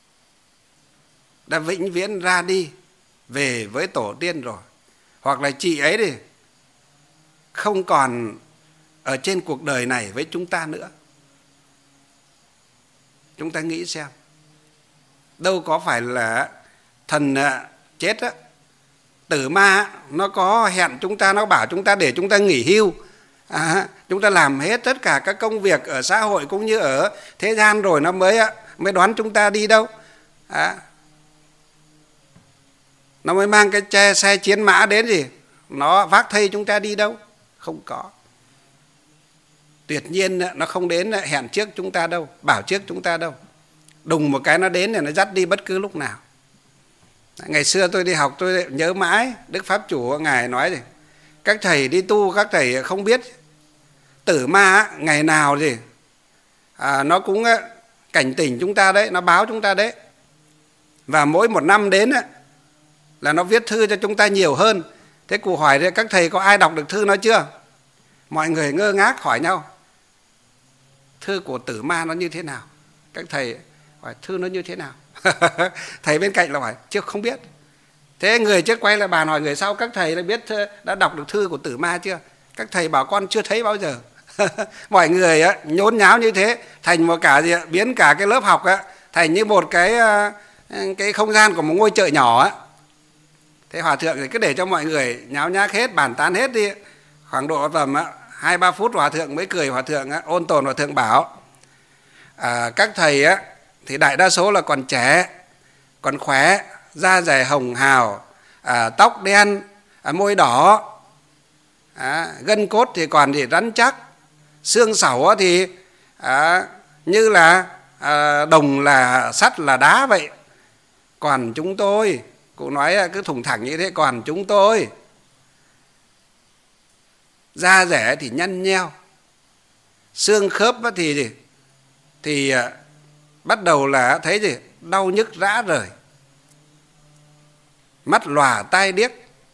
đã vĩnh viễn ra đi về với tổ tiên rồi, hoặc là chị ấy không còn ở trên cuộc đời này với chúng ta nữa. Chúng ta nghĩ xem, đâu có phải là thần chết tử ma nó có hẹn chúng ta, nó bảo chúng ta để chúng ta nghỉ hưu, chúng ta làm hết tất cả các công việc ở xã hội cũng như ở thế gian rồi nó mới đón chúng ta đi đâu. nó mới mang cái xe chiến mã đến gì, nó vác thây chúng ta đi đâu? Không có. Tuyệt nhiên nó không đến hẹn trước chúng ta đâu, bảo trước chúng ta đâu. Đùng một cái nó đến thì nó dắt đi bất cứ lúc nào. Ngày xưa tôi đi học tôi nhớ mãi Đức Pháp Chủ Ngài nói gì, các thầy đi tu các thầy không biết tử ma ngày nào gì nó cũng cảnh tỉnh chúng ta đấy, nó báo chúng ta đấy. Và mỗi một năm đến là nó viết thư cho chúng ta nhiều hơn. Thế cụ hỏi đấy, các thầy có ai đọc được thư nó chưa? Mọi người ngơ ngác hỏi nhau, thư của tử ma nó như thế nào? Các thầy hỏi thư nó như thế nào? Thầy bên cạnh là hỏi chưa, không biết. Thế người trước quay lại bàn hỏi người sau, các thầy đã biết đã đọc được thư của tử ma chưa? Các thầy bảo con chưa thấy bao giờ. Mọi người nhốn nháo như thế, thành một cả gì, biến cả cái lớp học thành như một cái không gian của một ngôi chợ nhỏ. Thế hòa thượng thì cứ để cho mọi người nháo nhác hết, bàn tán hết đi. Khoảng độ tầm 2-3 phút hòa thượng mới cười. Hòa thượng ôn tồn hòa thượng bảo các thầy thì đại đa số là còn trẻ, còn khỏe, da dẻ hồng hào, tóc đen, môi đỏ, gân cốt thì còn thì rắn chắc, xương sẩu thì như là đồng là sắt là đá vậy. Còn chúng tôi, cụ nói cứ thủng thẳng như thế, còn chúng tôi da dẻ thì nhăn nheo, xương khớp thì bắt đầu là thấy gì, đau nhức rã rời, mắt lòa tai điếc.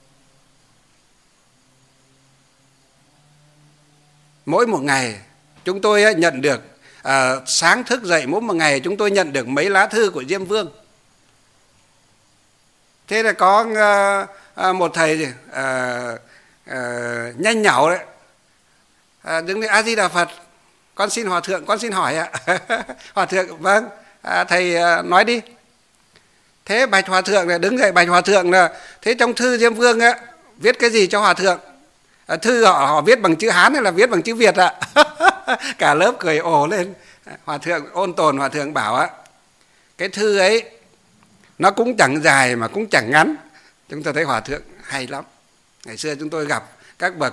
Mỗi một ngày chúng tôi nhận được sáng thức dậy mỗi một ngày chúng tôi nhận được mấy lá thư của Diêm Vương. Thế là có một thầy nhanh nhảu đấy, đứng đây A Di Đà Phật, con xin hòa thượng, con xin hỏi ạ. Hòa thượng vâng, thầy nói đi. Thế bạch hòa thượng này, đứng dậy bạch hòa thượng là thế trong thư Diêm Vương viết cái gì cho hòa thượng? Thư họ viết bằng chữ Hán hay là viết bằng chữ Việt ạ? Cả lớp cười ồ lên. Hòa thượng ôn tồn hòa thượng bảo cái thư ấy nó cũng chẳng dài mà cũng chẳng ngắn. Chúng tôi thấy hòa thượng hay lắm. Ngày xưa chúng tôi gặp các bậc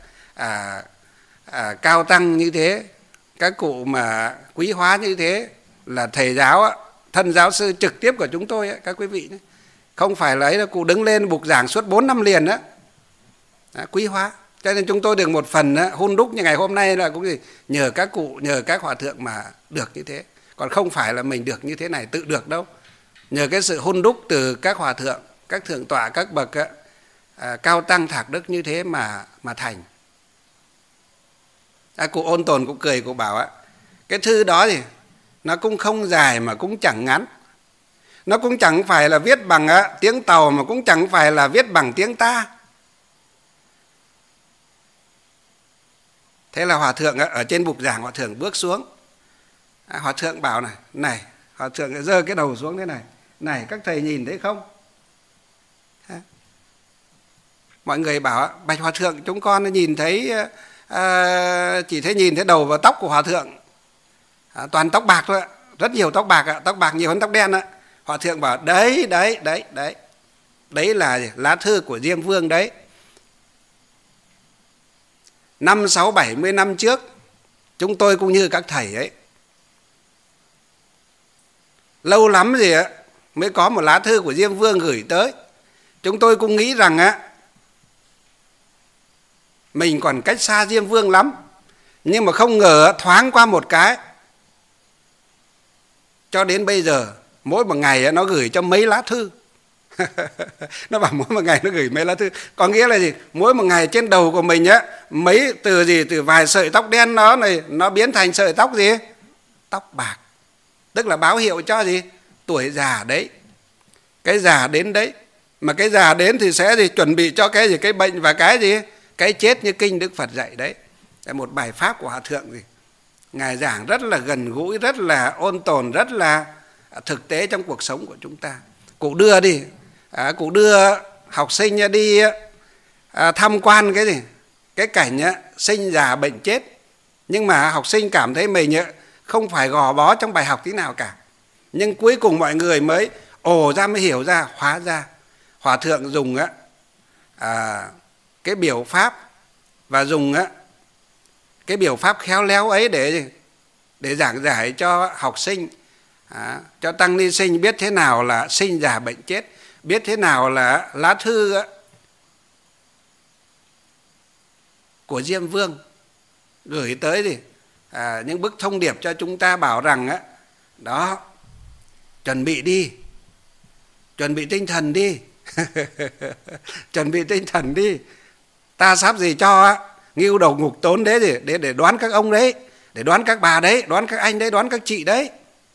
cao tăng như thế, các cụ mà quý hóa như thế là thầy giáo, thân giáo sư trực tiếp của chúng tôi các quý vị. Không phải là ấy là cụ đứng lên bục giảng suốt 4 năm liền đó. Quý hóa. Cho nên chúng tôi được một phần hun đúc như ngày hôm nay là cũng gì nhờ các cụ, nhờ các hòa thượng mà được như thế. Còn không phải là mình được như thế này tự được đâu. Nhờ cái sự hun đúc từ các hòa thượng, các thượng tọa, các bậc cao tăng thạc đức như thế mà thành. Cụ ôn tồn cũng cười, cụ bảo cái thư đó thì nó cũng không dài mà cũng chẳng ngắn. Nó cũng chẳng phải là viết bằng tiếng Tàu mà cũng chẳng phải là viết bằng tiếng ta. Thế là hòa thượng ở trên bục giảng, hòa thượng bước xuống. Hòa thượng bảo này, hòa thượng giơ cái đầu xuống thế này. Này các thầy nhìn thấy không? Mọi người bảo bạch hòa thượng, chúng con nhìn thấy chỉ thấy nhìn thấy đầu và tóc của hòa thượng. Toàn tóc bạc thôi, rất nhiều tóc bạc, tóc bạc nhiều hơn tóc đen. Hòa thượng bảo đấy là lá thư của Diêm Vương đấy. 5, 6, 70 năm trước chúng tôi cũng như các thầy ấy, lâu lắm gì mới có một lá thư của Diêm Vương gửi tới. Chúng tôi cũng nghĩ rằng mình còn cách xa Diêm Vương lắm, nhưng mà không ngờ thoáng qua một cái, cho đến bây giờ mỗi một ngày nó gửi cho mấy lá thư. Nó bảo mỗi một ngày nó gửi mấy lá thư. Có nghĩa là gì? Mỗi một ngày trên đầu của mình mấy từ vài sợi tóc đen nó biến thành sợi tóc gì? Tóc bạc. Tức là báo hiệu cho gì? Tuổi già đấy. Cái già đến đấy. Mà cái già đến thì sẽ gì? Chuẩn bị cho cái gì? Cái bệnh và cái gì? Cái chết như kinh Đức Phật dạy đấy. Là một bài pháp của hòa thượng gì? Ngài giảng rất là gần gũi, rất là ôn tồn, rất là thực tế trong cuộc sống của chúng ta. Cụ đưa đi, cụ đưa học sinh đi tham quan cái gì? Cái cảnh sinh già bệnh chết. Nhưng mà học sinh cảm thấy mình không phải gò bó trong bài học tí nào cả. Nhưng cuối cùng mọi người mới ồ ra, mới hiểu ra, Hòa thượng dùng cái biểu pháp và dùng cái biểu pháp khéo léo ấy để giảng giải cho học sinh, cho tăng ni sinh biết thế nào là sinh già bệnh chết, biết thế nào là lá thư của Diêm Vương gửi tới những bức thông điệp cho chúng ta bảo rằng đó, chuẩn bị đi, chuẩn bị tinh thần đi. Chuẩn bị tinh thần đi, ta sắp gì cho ngưu đầu ngục tốn đấy để đoán các ông đấy, để đoán các bà đấy, đoán các anh đấy, đoán các chị đấy.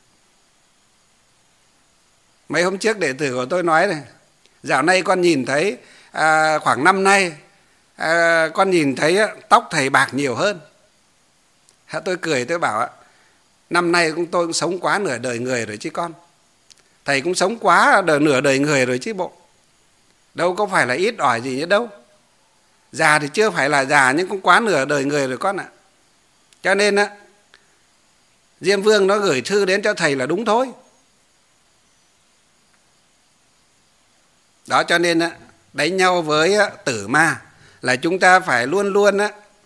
Mấy hôm trước đệ tử của tôi nói này, dạo này con nhìn thấy khoảng năm nay con nhìn thấy tóc thầy bạc nhiều hơn. Tôi cười, tôi bảo năm nay tôi cũng sống quá nửa đời người rồi chứ con. Thầy cũng sống quá nửa đời người rồi chứ bộ. Đâu có phải là ít ỏi gì nữa đâu. Già thì chưa phải là già nhưng cũng quá nửa đời người rồi con ạ. Cho nên Diêm Vương nó gửi thư đến cho thầy là đúng thôi. Đó, cho nên đánh nhau với tử ma là chúng ta phải luôn luôn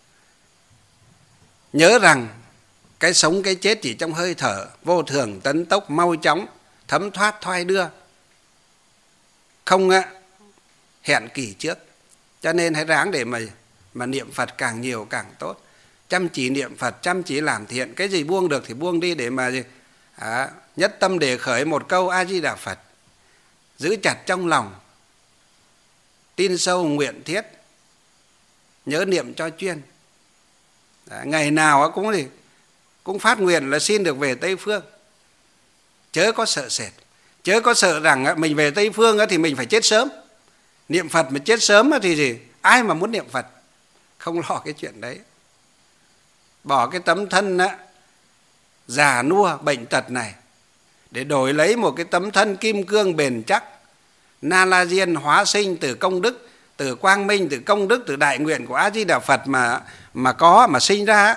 nhớ rằng cái sống cái chết chỉ trong hơi thở, vô thường tấn tốc mau chóng, thấm thoát thoai đưa, không hẹn kỳ trước. Cho nên hãy ráng để mà niệm Phật càng nhiều càng tốt, chăm chỉ niệm Phật, chăm chỉ làm thiện. Cái gì buông được thì buông đi, để mà nhất tâm để khởi một câu A Di Đà Phật, giữ chặt trong lòng, tin sâu nguyện thiết, nhớ niệm cho chuyên. Ngày nào cũng phát nguyện là xin được về Tây Phương, chớ có sợ sệt, chớ có sợ rằng mình về Tây Phương thì mình phải chết sớm. Niệm Phật mà chết sớm thì gì? Ai mà muốn niệm Phật? Không lo cái chuyện đấy. Bỏ cái tấm thân già nua bệnh tật này để đổi lấy một cái tấm thân kim cương bền chắc, Na La Diên hóa sinh từ công đức, từ quang minh, từ công đức, từ đại nguyện của A Di Đà Phật mà sinh ra,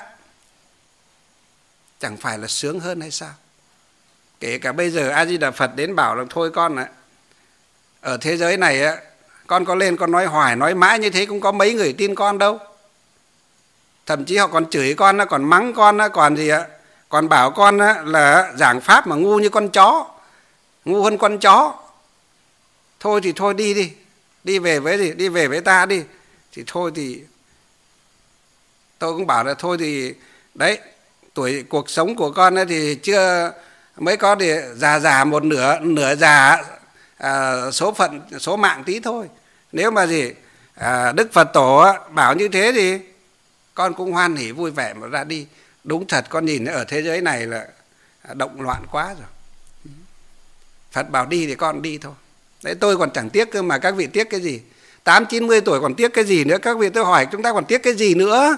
chẳng phải là sướng hơn hay sao? Kể cả bây giờ A Di Đà Phật đến bảo là thôi con ở thế giới này con có lên con nói hoài nói mãi như thế cũng có mấy người tin con đâu. Thậm chí họ còn chửi con, còn mắng con, còn gì còn bảo con là giảng pháp mà ngu như con chó, ngu hơn con chó. Thôi thì thôi đi về với gì, đi về với ta đi. Thì thôi thì tôi cũng bảo là thôi thì đấy, tuổi cuộc sống của con thì chưa mới có để già một nửa già số mạng tí thôi. Nếu mà Đức Phật Tổ bảo như thế thì con cũng hoan hỉ vui vẻ mà ra đi. Đúng thật, con nhìn ở thế giới này là động loạn quá rồi. Phật bảo đi thì con đi thôi. Đấy, tôi còn chẳng tiếc cơ mà các vị tiếc cái gì? 80-90 tuổi còn tiếc cái gì nữa? Các vị, tôi hỏi chúng ta còn tiếc cái gì nữa?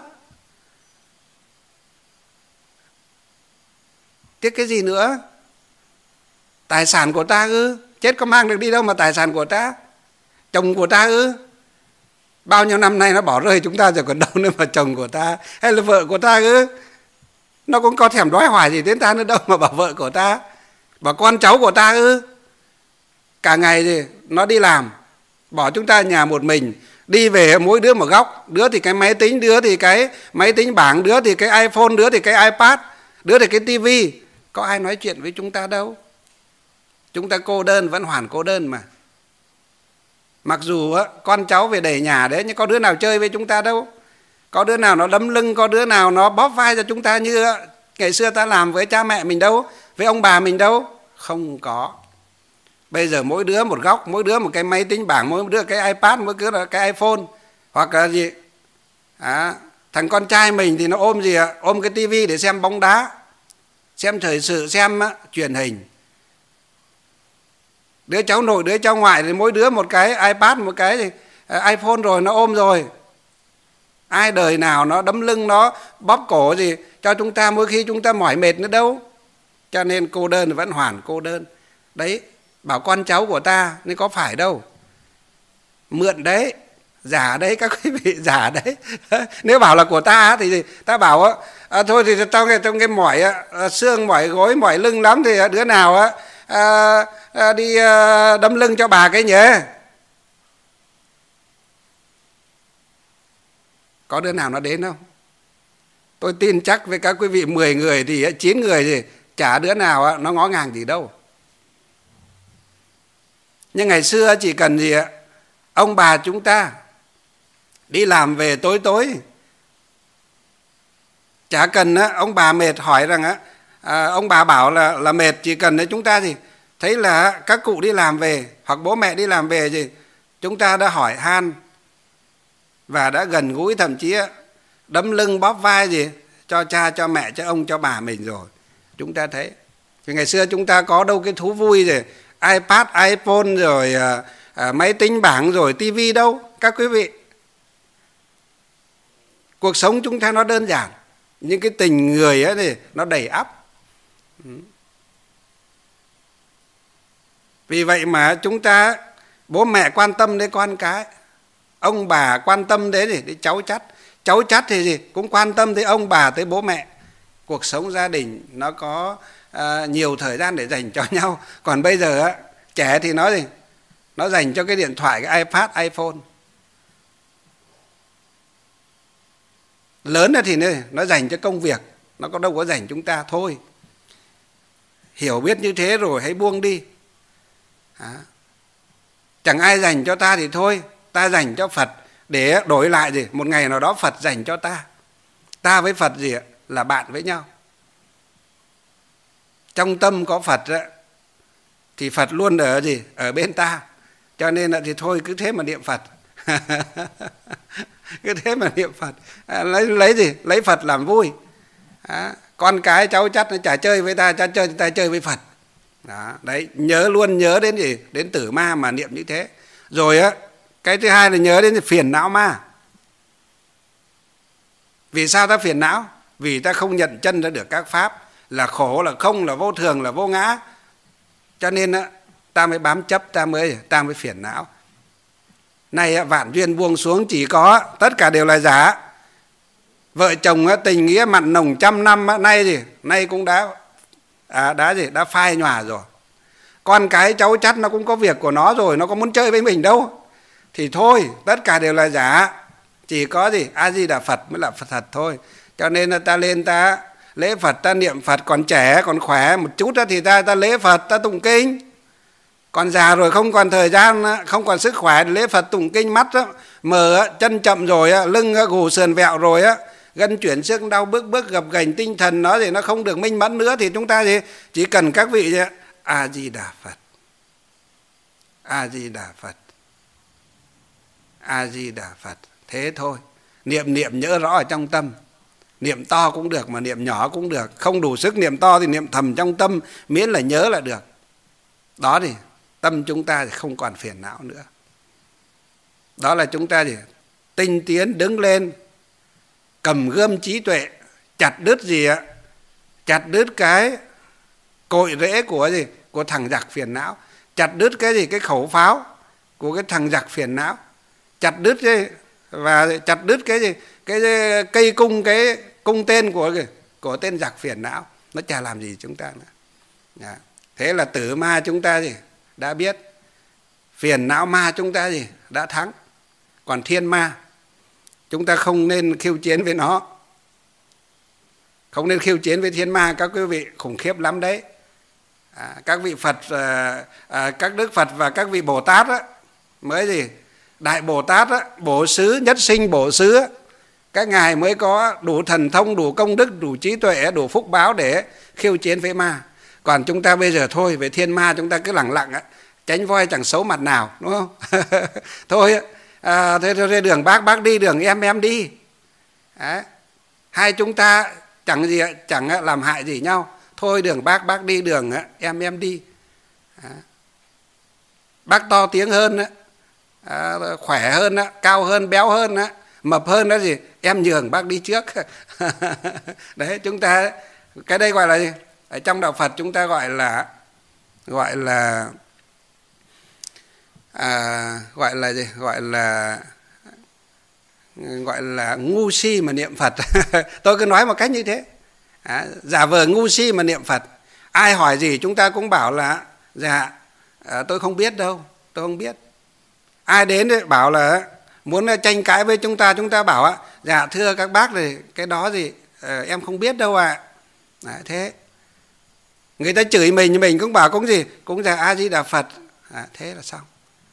Tiếc cái gì nữa? Tài sản của ta ư? Chết có mang được đi đâu mà tài sản của ta? Chồng của ta ư? Bao nhiêu năm nay nó bỏ rơi chúng ta rồi còn đâu nữa mà chồng của ta hay là vợ của ta ư? Nó cũng có thèm đói hoài gì đến ta nữa đâu mà bảo vợ của ta, bảo con cháu của ta ư? Cả ngày thì nó đi làm, bỏ chúng ta nhà một mình, đi về mỗi đứa một góc, đứa thì cái máy tính, đứa thì cái máy tính bảng, đứa thì cái iPhone, đứa thì cái iPad, đứa thì cái tivi. Có ai nói chuyện với chúng ta đâu. Chúng ta cô đơn, vẫn hoàn cô đơn mà. Mặc dù con cháu về đầy nhà đấy, nhưng có đứa nào chơi với chúng ta đâu. Có đứa nào nó đấm lưng, có đứa nào nó bóp vai cho chúng ta như ngày xưa ta làm với cha mẹ mình đâu, với ông bà mình đâu. Không có. Bây giờ mỗi đứa một góc, mỗi đứa một cái máy tính bảng, mỗi đứa cái iPad, mỗi đứa cái iPhone. Hoặc là gì? Thằng con trai mình thì nó ôm gì ạ? Ôm cái tivi để xem bóng đá, xem thời sự, xem truyền hình. Đứa cháu nội, đứa cháu ngoại thì mỗi đứa một cái iPad, một cái iPhone rồi, nó ôm rồi. Ai đời nào nó đấm lưng, nó bóp cổ gì cho chúng ta mỗi khi chúng ta mỏi mệt nữa đâu. Cho nên cô đơn vẫn hoàn cô đơn. Đấy, bảo con cháu của ta, nên có phải đâu. Mượn đấy, giả đấy, các quý vị, giả đấy. Nếu bảo là của ta thì ta bảo thôi thì tao nghe mỏi xương, mỏi gối, mỏi lưng lắm thì đứa nào đi đấm lưng cho bà cái nhỉ. Có đứa nào nó đến không? Tôi tin chắc với các quý vị 10 người thì 9 người thì chả đứa nào nó ngó ngàng gì đâu. Nhưng ngày xưa chỉ cần gì ạ? Ông bà chúng ta đi làm về tối tối, chả cần ông bà mệt hỏi rằng ông bà bảo là mệt, chỉ cần chúng ta thì thấy là các cụ đi làm về hoặc bố mẹ đi làm về gì, chúng ta đã hỏi han và đã gần gũi, thậm chí đấm lưng bóp vai gì cho cha, cho mẹ, cho ông, cho bà mình rồi. Chúng ta thấy thì ngày xưa chúng ta có đâu cái thú vui rồi iPad, iPhone rồi máy tính bảng rồi tivi đâu các quý vị. Cuộc sống chúng ta nó đơn giản, những cái tình người ấy thì nó đầy ắp. Vì vậy mà chúng ta, bố mẹ quan tâm đến con cái, ông bà quan tâm đến gì, đến cháu chắt thì gì cũng quan tâm tới ông bà, tới bố mẹ. Cuộc sống gia đình nó có nhiều thời gian để dành cho nhau. Còn bây giờ trẻ thì nó gì, nó dành cho cái điện thoại, cái iPad, iPhone. Lớn thì nó dành cho công việc, nó có đâu có dành chúng ta. Thôi, hiểu biết như thế rồi hãy buông đi. Chẳng ai dành cho ta thì thôi, ta dành cho Phật, để đổi lại gì một ngày nào đó Phật dành cho ta. Ta với Phật gì là bạn với nhau. Trong tâm có Phật thì Phật luôn ở gì, ở bên ta. Cho nên là thì thôi cứ thế mà niệm Phật. Cứ thế mà niệm Phật, lấy gì, lấy Phật làm vui. Con cái cháu chắt nó chả chơi với ta, ta chơi với Phật. Đó, đấy, luôn nhớ đến gì, đến tử ma mà niệm như thế. Rồi cái thứ hai là nhớ đến phiền não ma. Vì sao ta phiền não? Vì ta không nhận chân ra được các pháp là khổ, là không, là vô thường, là vô ngã. Cho nên ta mới bám chấp, ta mới phiền não. Này vạn duyên buông xuống chỉ có, tất cả đều là giả. Vợ chồng tình nghĩa mặn nồng trăm năm nay cũng đã phai nhòa rồi. Con cái cháu chắt nó cũng có việc của nó rồi, nó có muốn chơi với mình đâu. Thì thôi, tất cả đều là giả. Chỉ có gì A Di Đà Phật mới là Phật thật thôi. Cho nên là ta lên ta lễ Phật, ta niệm Phật. Còn trẻ còn khỏe một chút thì ta lễ Phật, ta tụng kinh. Còn già rồi không còn thời gian, không còn sức khỏe lễ Phật tụng kinh, mắt mờ, chân chậm rồi, lưng gù sườn vẹo rồi, gân chuyển xương đau, bước gập ghềnh, tinh thần nó thì nó không được minh mẫn nữa. Thì chúng ta chỉ cần các vị A Di Đà Phật, A Di Đà Phật, A Di Đà Phật. Thế thôi, niệm nhớ rõ ở trong tâm. Niệm to cũng được mà niệm nhỏ cũng được. Không đủ sức niệm to thì niệm thầm trong tâm, miễn là nhớ là được. Đó thì tâm chúng ta thì không còn phiền não nữa. Đó là chúng ta tinh tiến đứng lên, cầm gươm trí tuệ, chặt đứt chặt đứt cái cội rễ của thằng giặc phiền não. Chặt đứt cái khẩu pháo của cái thằng giặc phiền não. Chặt đứt và chặt đứt cái cây cung, cái cung tên của tên giặc phiền não. Nó chả làm gì chúng ta nữa. Thế là tử ma chúng ta đã biết, phiền não ma chúng ta đã thắng. Còn thiên ma chúng ta không nên khiêu chiến với nó. Không nên khiêu chiến với thiên ma các quý vị, khủng khiếp lắm đấy. Các vị Phật, các Đức Phật và các vị Bồ Tát mới Đại Bồ Tát bổ xứ, nhất sinh bổ xứ, các ngài mới có đủ thần thông, đủ công đức, đủ trí tuệ, đủ phúc báo để khiêu chiến với ma. Còn chúng ta bây giờ thôi, về thiên ma chúng ta cứ lẳng lặng, tránh voi chẳng xấu mặt nào, đúng không? Thôi, thế đường bác đi, đường em đi. Đấy. Hai chúng ta chẳng làm hại gì nhau. Thôi đường bác đi, đường em đi. Đấy. Bác to tiếng hơn, khỏe hơn, cao hơn, béo hơn, mập hơn em nhường bác đi trước. Đấy, chúng ta, cái đây gọi là gì? Ở trong đạo Phật chúng ta gọi là ngu si mà niệm Phật. Tôi cứ nói một cách như thế. Giả vờ ngu si mà niệm Phật. Ai hỏi gì chúng ta cũng bảo là tôi không biết đâu, tôi không biết. Ai đến bảo là muốn tranh cãi với chúng ta bảo dạ thưa các bác thì cái đó gì em không biết đâu ạ. Thế người ta chửi mình cũng bảo cũng gì, cũng là A Di Đà Phật. Thế là xong.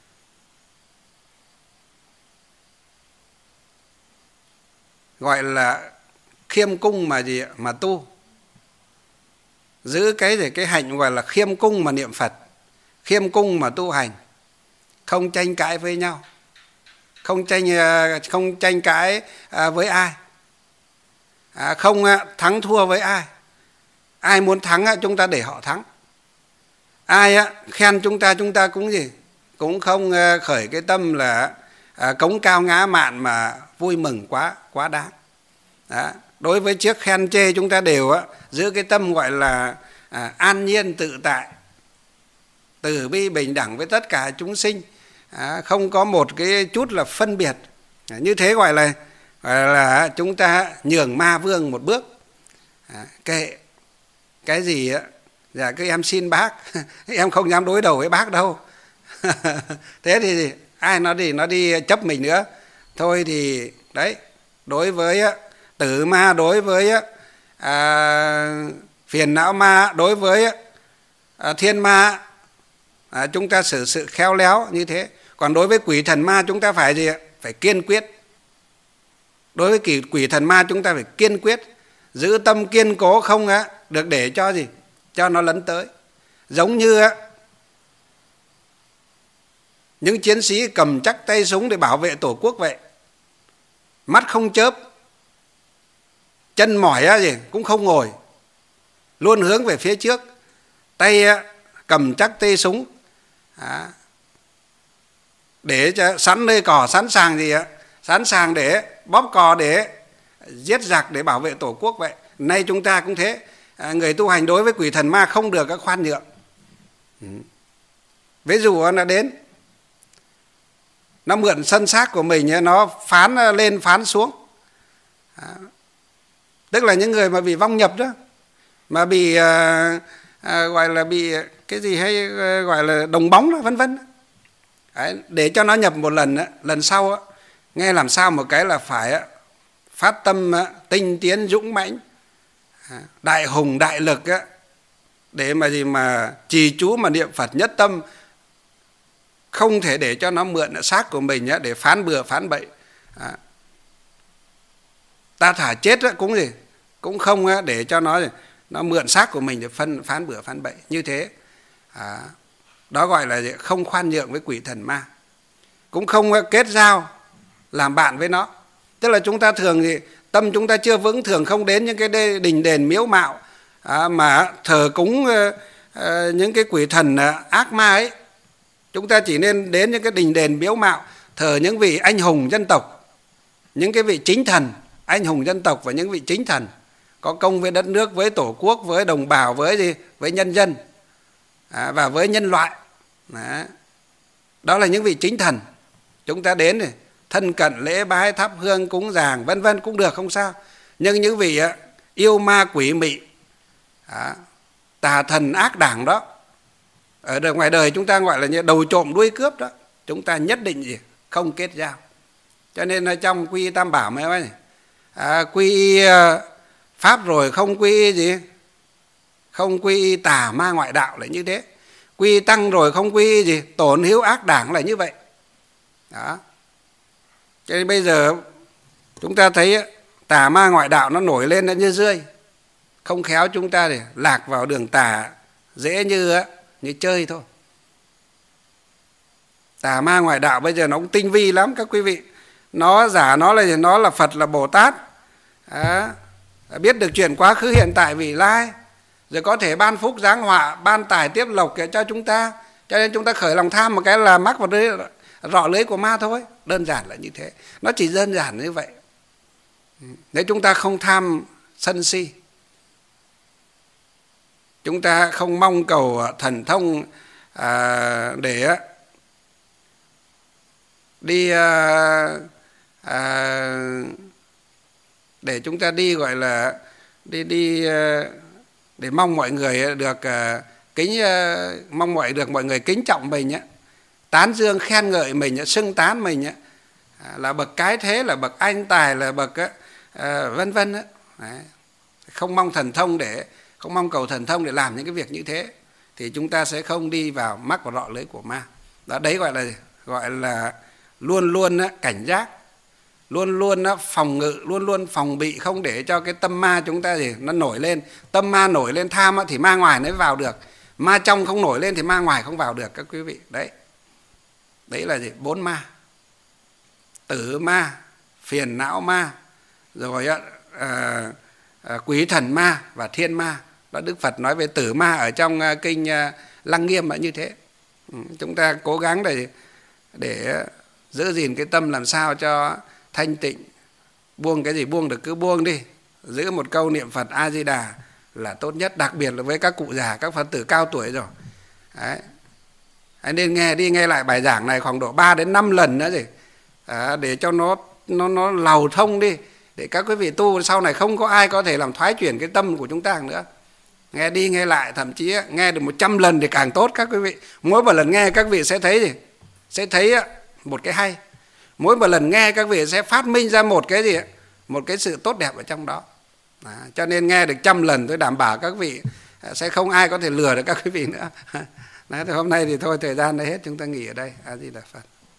Gọi là khiêm cung mà gì mà tu. Giữ cái hạnh gọi là khiêm cung mà niệm Phật, khiêm cung mà tu hành, không tranh cãi với nhau, không tranh cãi với ai, không thắng thua với ai. Ai muốn thắng chúng ta để họ thắng. Ai khen chúng ta cũng gì, cũng không khởi cái tâm là cống cao ngã mạn mà vui mừng quá đáng. Đó. Đối với chiếc khen chê chúng ta đều giữ cái tâm gọi là an nhiên tự tại, từ bi bình đẳng với tất cả chúng sinh, không có một cái chút là phân biệt. Như thế gọi là chúng ta nhường ma vương một bước. Kệ cái gì dạ cứ em xin bác em không dám đối đầu với bác đâu. Thế thì gì? Ai nó đi chấp mình nữa. Thôi thì đấy, đối với tử ma, đối với phiền não ma, đối với thiên ma, chúng ta xử sự khéo léo như thế. Còn đối với quỷ thần ma chúng ta phải gì? Phải kiên quyết. Đối với quỷ thần ma chúng ta phải kiên quyết, giữ tâm kiên cố, không được để cho gì, cho nó lấn tới. Giống như những chiến sĩ cầm chắc tay súng để bảo vệ tổ quốc vậy, mắt không chớp, chân mỏi gì cũng không ngồi, luôn hướng về phía trước, tay cầm chắc tay súng, để cho sẵn nơi cỏ, sẵn sàng gì sẵn sàng để bóp cò để giết giặc để bảo vệ tổ quốc vậy. Nay chúng ta cũng thế, người tu hành đối với quỷ thần ma không được khoan nhượng. Ví dụ nó đến, nó mượn sân xác của mình, nó phán lên phán xuống. Tức là những người mà bị vong nhập đó, mà bị gọi là bị cái gì hay gọi là đồng bóng đó, vân vân. Để cho nó nhập một lần, lần sau nghe làm sao một cái là phải phát tâm tinh tiến dũng mãnh, đại hùng đại lực để mà gì mà trì chú mà niệm Phật nhất tâm, không thể để cho nó mượn xác của mình để phán bừa phán bậy. Ta thả chết cũng gì, cũng không để cho nó mượn xác của mình để phán bừa phán bậy như thế. Đó gọi là không khoan nhượng với quỷ thần ma, cũng không kết giao làm bạn với nó. Tức là chúng ta thường thì tâm chúng ta chưa vững, thường không đến những cái đình đền miếu mạo mà thờ cúng những cái quỷ thần ác ma ấy. Chúng ta chỉ nên đến những cái đình đền miếu mạo, thờ những vị anh hùng dân tộc, những cái vị chính thần, anh hùng dân tộc và những vị chính thần có công với đất nước, với tổ quốc, với đồng bào, với nhân dân và với nhân loại. Đó là những vị chính thần. Chúng ta đến thì thân cận lễ bái, thắp hương cúng dường vân vân cũng được, không sao. Nhưng những vị yêu ma quỷ mị, tà thần ác đảng đó, ở ngoài đời chúng ta gọi là như đầu trộm đuôi cướp đó, chúng ta nhất định gì không kết giao. Cho nên là trong quy y tam bảo mới nói quy y pháp rồi không quy y gì, không quy y tà ma ngoại đạo là như thế. Quy y tăng rồi không quy y gì, tổn hữu ác đảng là như vậy. Đó. Cho nên bây giờ chúng ta thấy tà ma ngoại đạo nó nổi lên như rươi, không khéo chúng ta để lạc vào đường tà dễ như chơi thôi. Tà ma ngoại đạo bây giờ nó cũng tinh vi lắm các quý vị. Nó giả nó là Phật, là Bồ Tát, biết được chuyện quá khứ hiện tại vị lai, rồi có thể ban phúc giáng họa, ban tài tiếp lộc cho chúng ta. Cho nên chúng ta khởi lòng tham một cái là mắc vào rọ lưới của ma thôi. Đơn giản là như thế. Nó chỉ đơn giản như vậy. Nếu chúng ta không tham sân si, chúng ta không mong cầu thần thông để đi để chúng ta đi gọi là đi để mong mọi người được mong mọi người kính trọng mình, tán dương khen ngợi mình, xưng tán mình, là bậc cái thế, là bậc anh tài, là bậc vân vân. Không mong thần thông không mong cầu thần thông để làm những cái việc như thế, thì chúng ta sẽ không đi vào mắc vào rọ lưới của ma. Đấy gọi là luôn luôn cảnh giác, luôn luôn phòng ngự, luôn luôn phòng bị, không để cho cái tâm ma chúng ta nó nổi lên. Tâm ma nổi lên tham thì ma ngoài nó vào được, ma trong không nổi lên thì ma ngoài không vào được các quý vị. Đấy là gì? 4 ma: tử ma, phiền não ma, rồi quý thần ma và thiên ma. Đó, Đức Phật nói về tử ma ở trong kinh Lăng Nghiêm là như thế. Chúng ta cố gắng để giữ gìn cái tâm làm sao cho thanh tịnh. Buông cái gì buông được cứ buông đi, giữ một câu niệm Phật A Di Đà là tốt nhất, đặc biệt là với các cụ già, các Phật tử cao tuổi rồi. Đấy. Nên nghe đi nghe lại bài giảng này khoảng độ 3 đến 5 lần nữa gì, để cho nó lầu thông đi, để các quý vị tu sau này không có ai có thể làm thoái chuyển cái tâm của chúng ta nữa. Nghe đi nghe lại, thậm chí nghe được 100 lần thì càng tốt các quý vị. Mỗi một lần nghe các vị sẽ thấy gì? Sẽ thấy một cái hay. Mỗi một lần nghe các vị sẽ phát minh ra một cái gì? Một cái sự tốt đẹp ở trong đó. Cho nên nghe được 100 lần tôi đảm bảo các vị sẽ không ai có thể lừa được các quý vị nữa. Thì hôm nay thì thôi, thời gian đã hết, chúng ta nghỉ ở đây. A Di Đà Phật.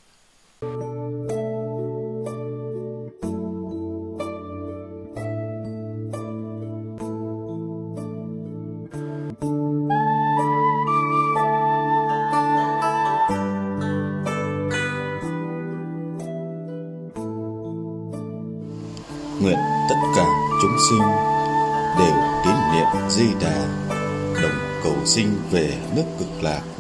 Nguyện tất cả chúng sinh đều tín niệm Di Đà, đồng cầu sinh về nước Cực Lạc.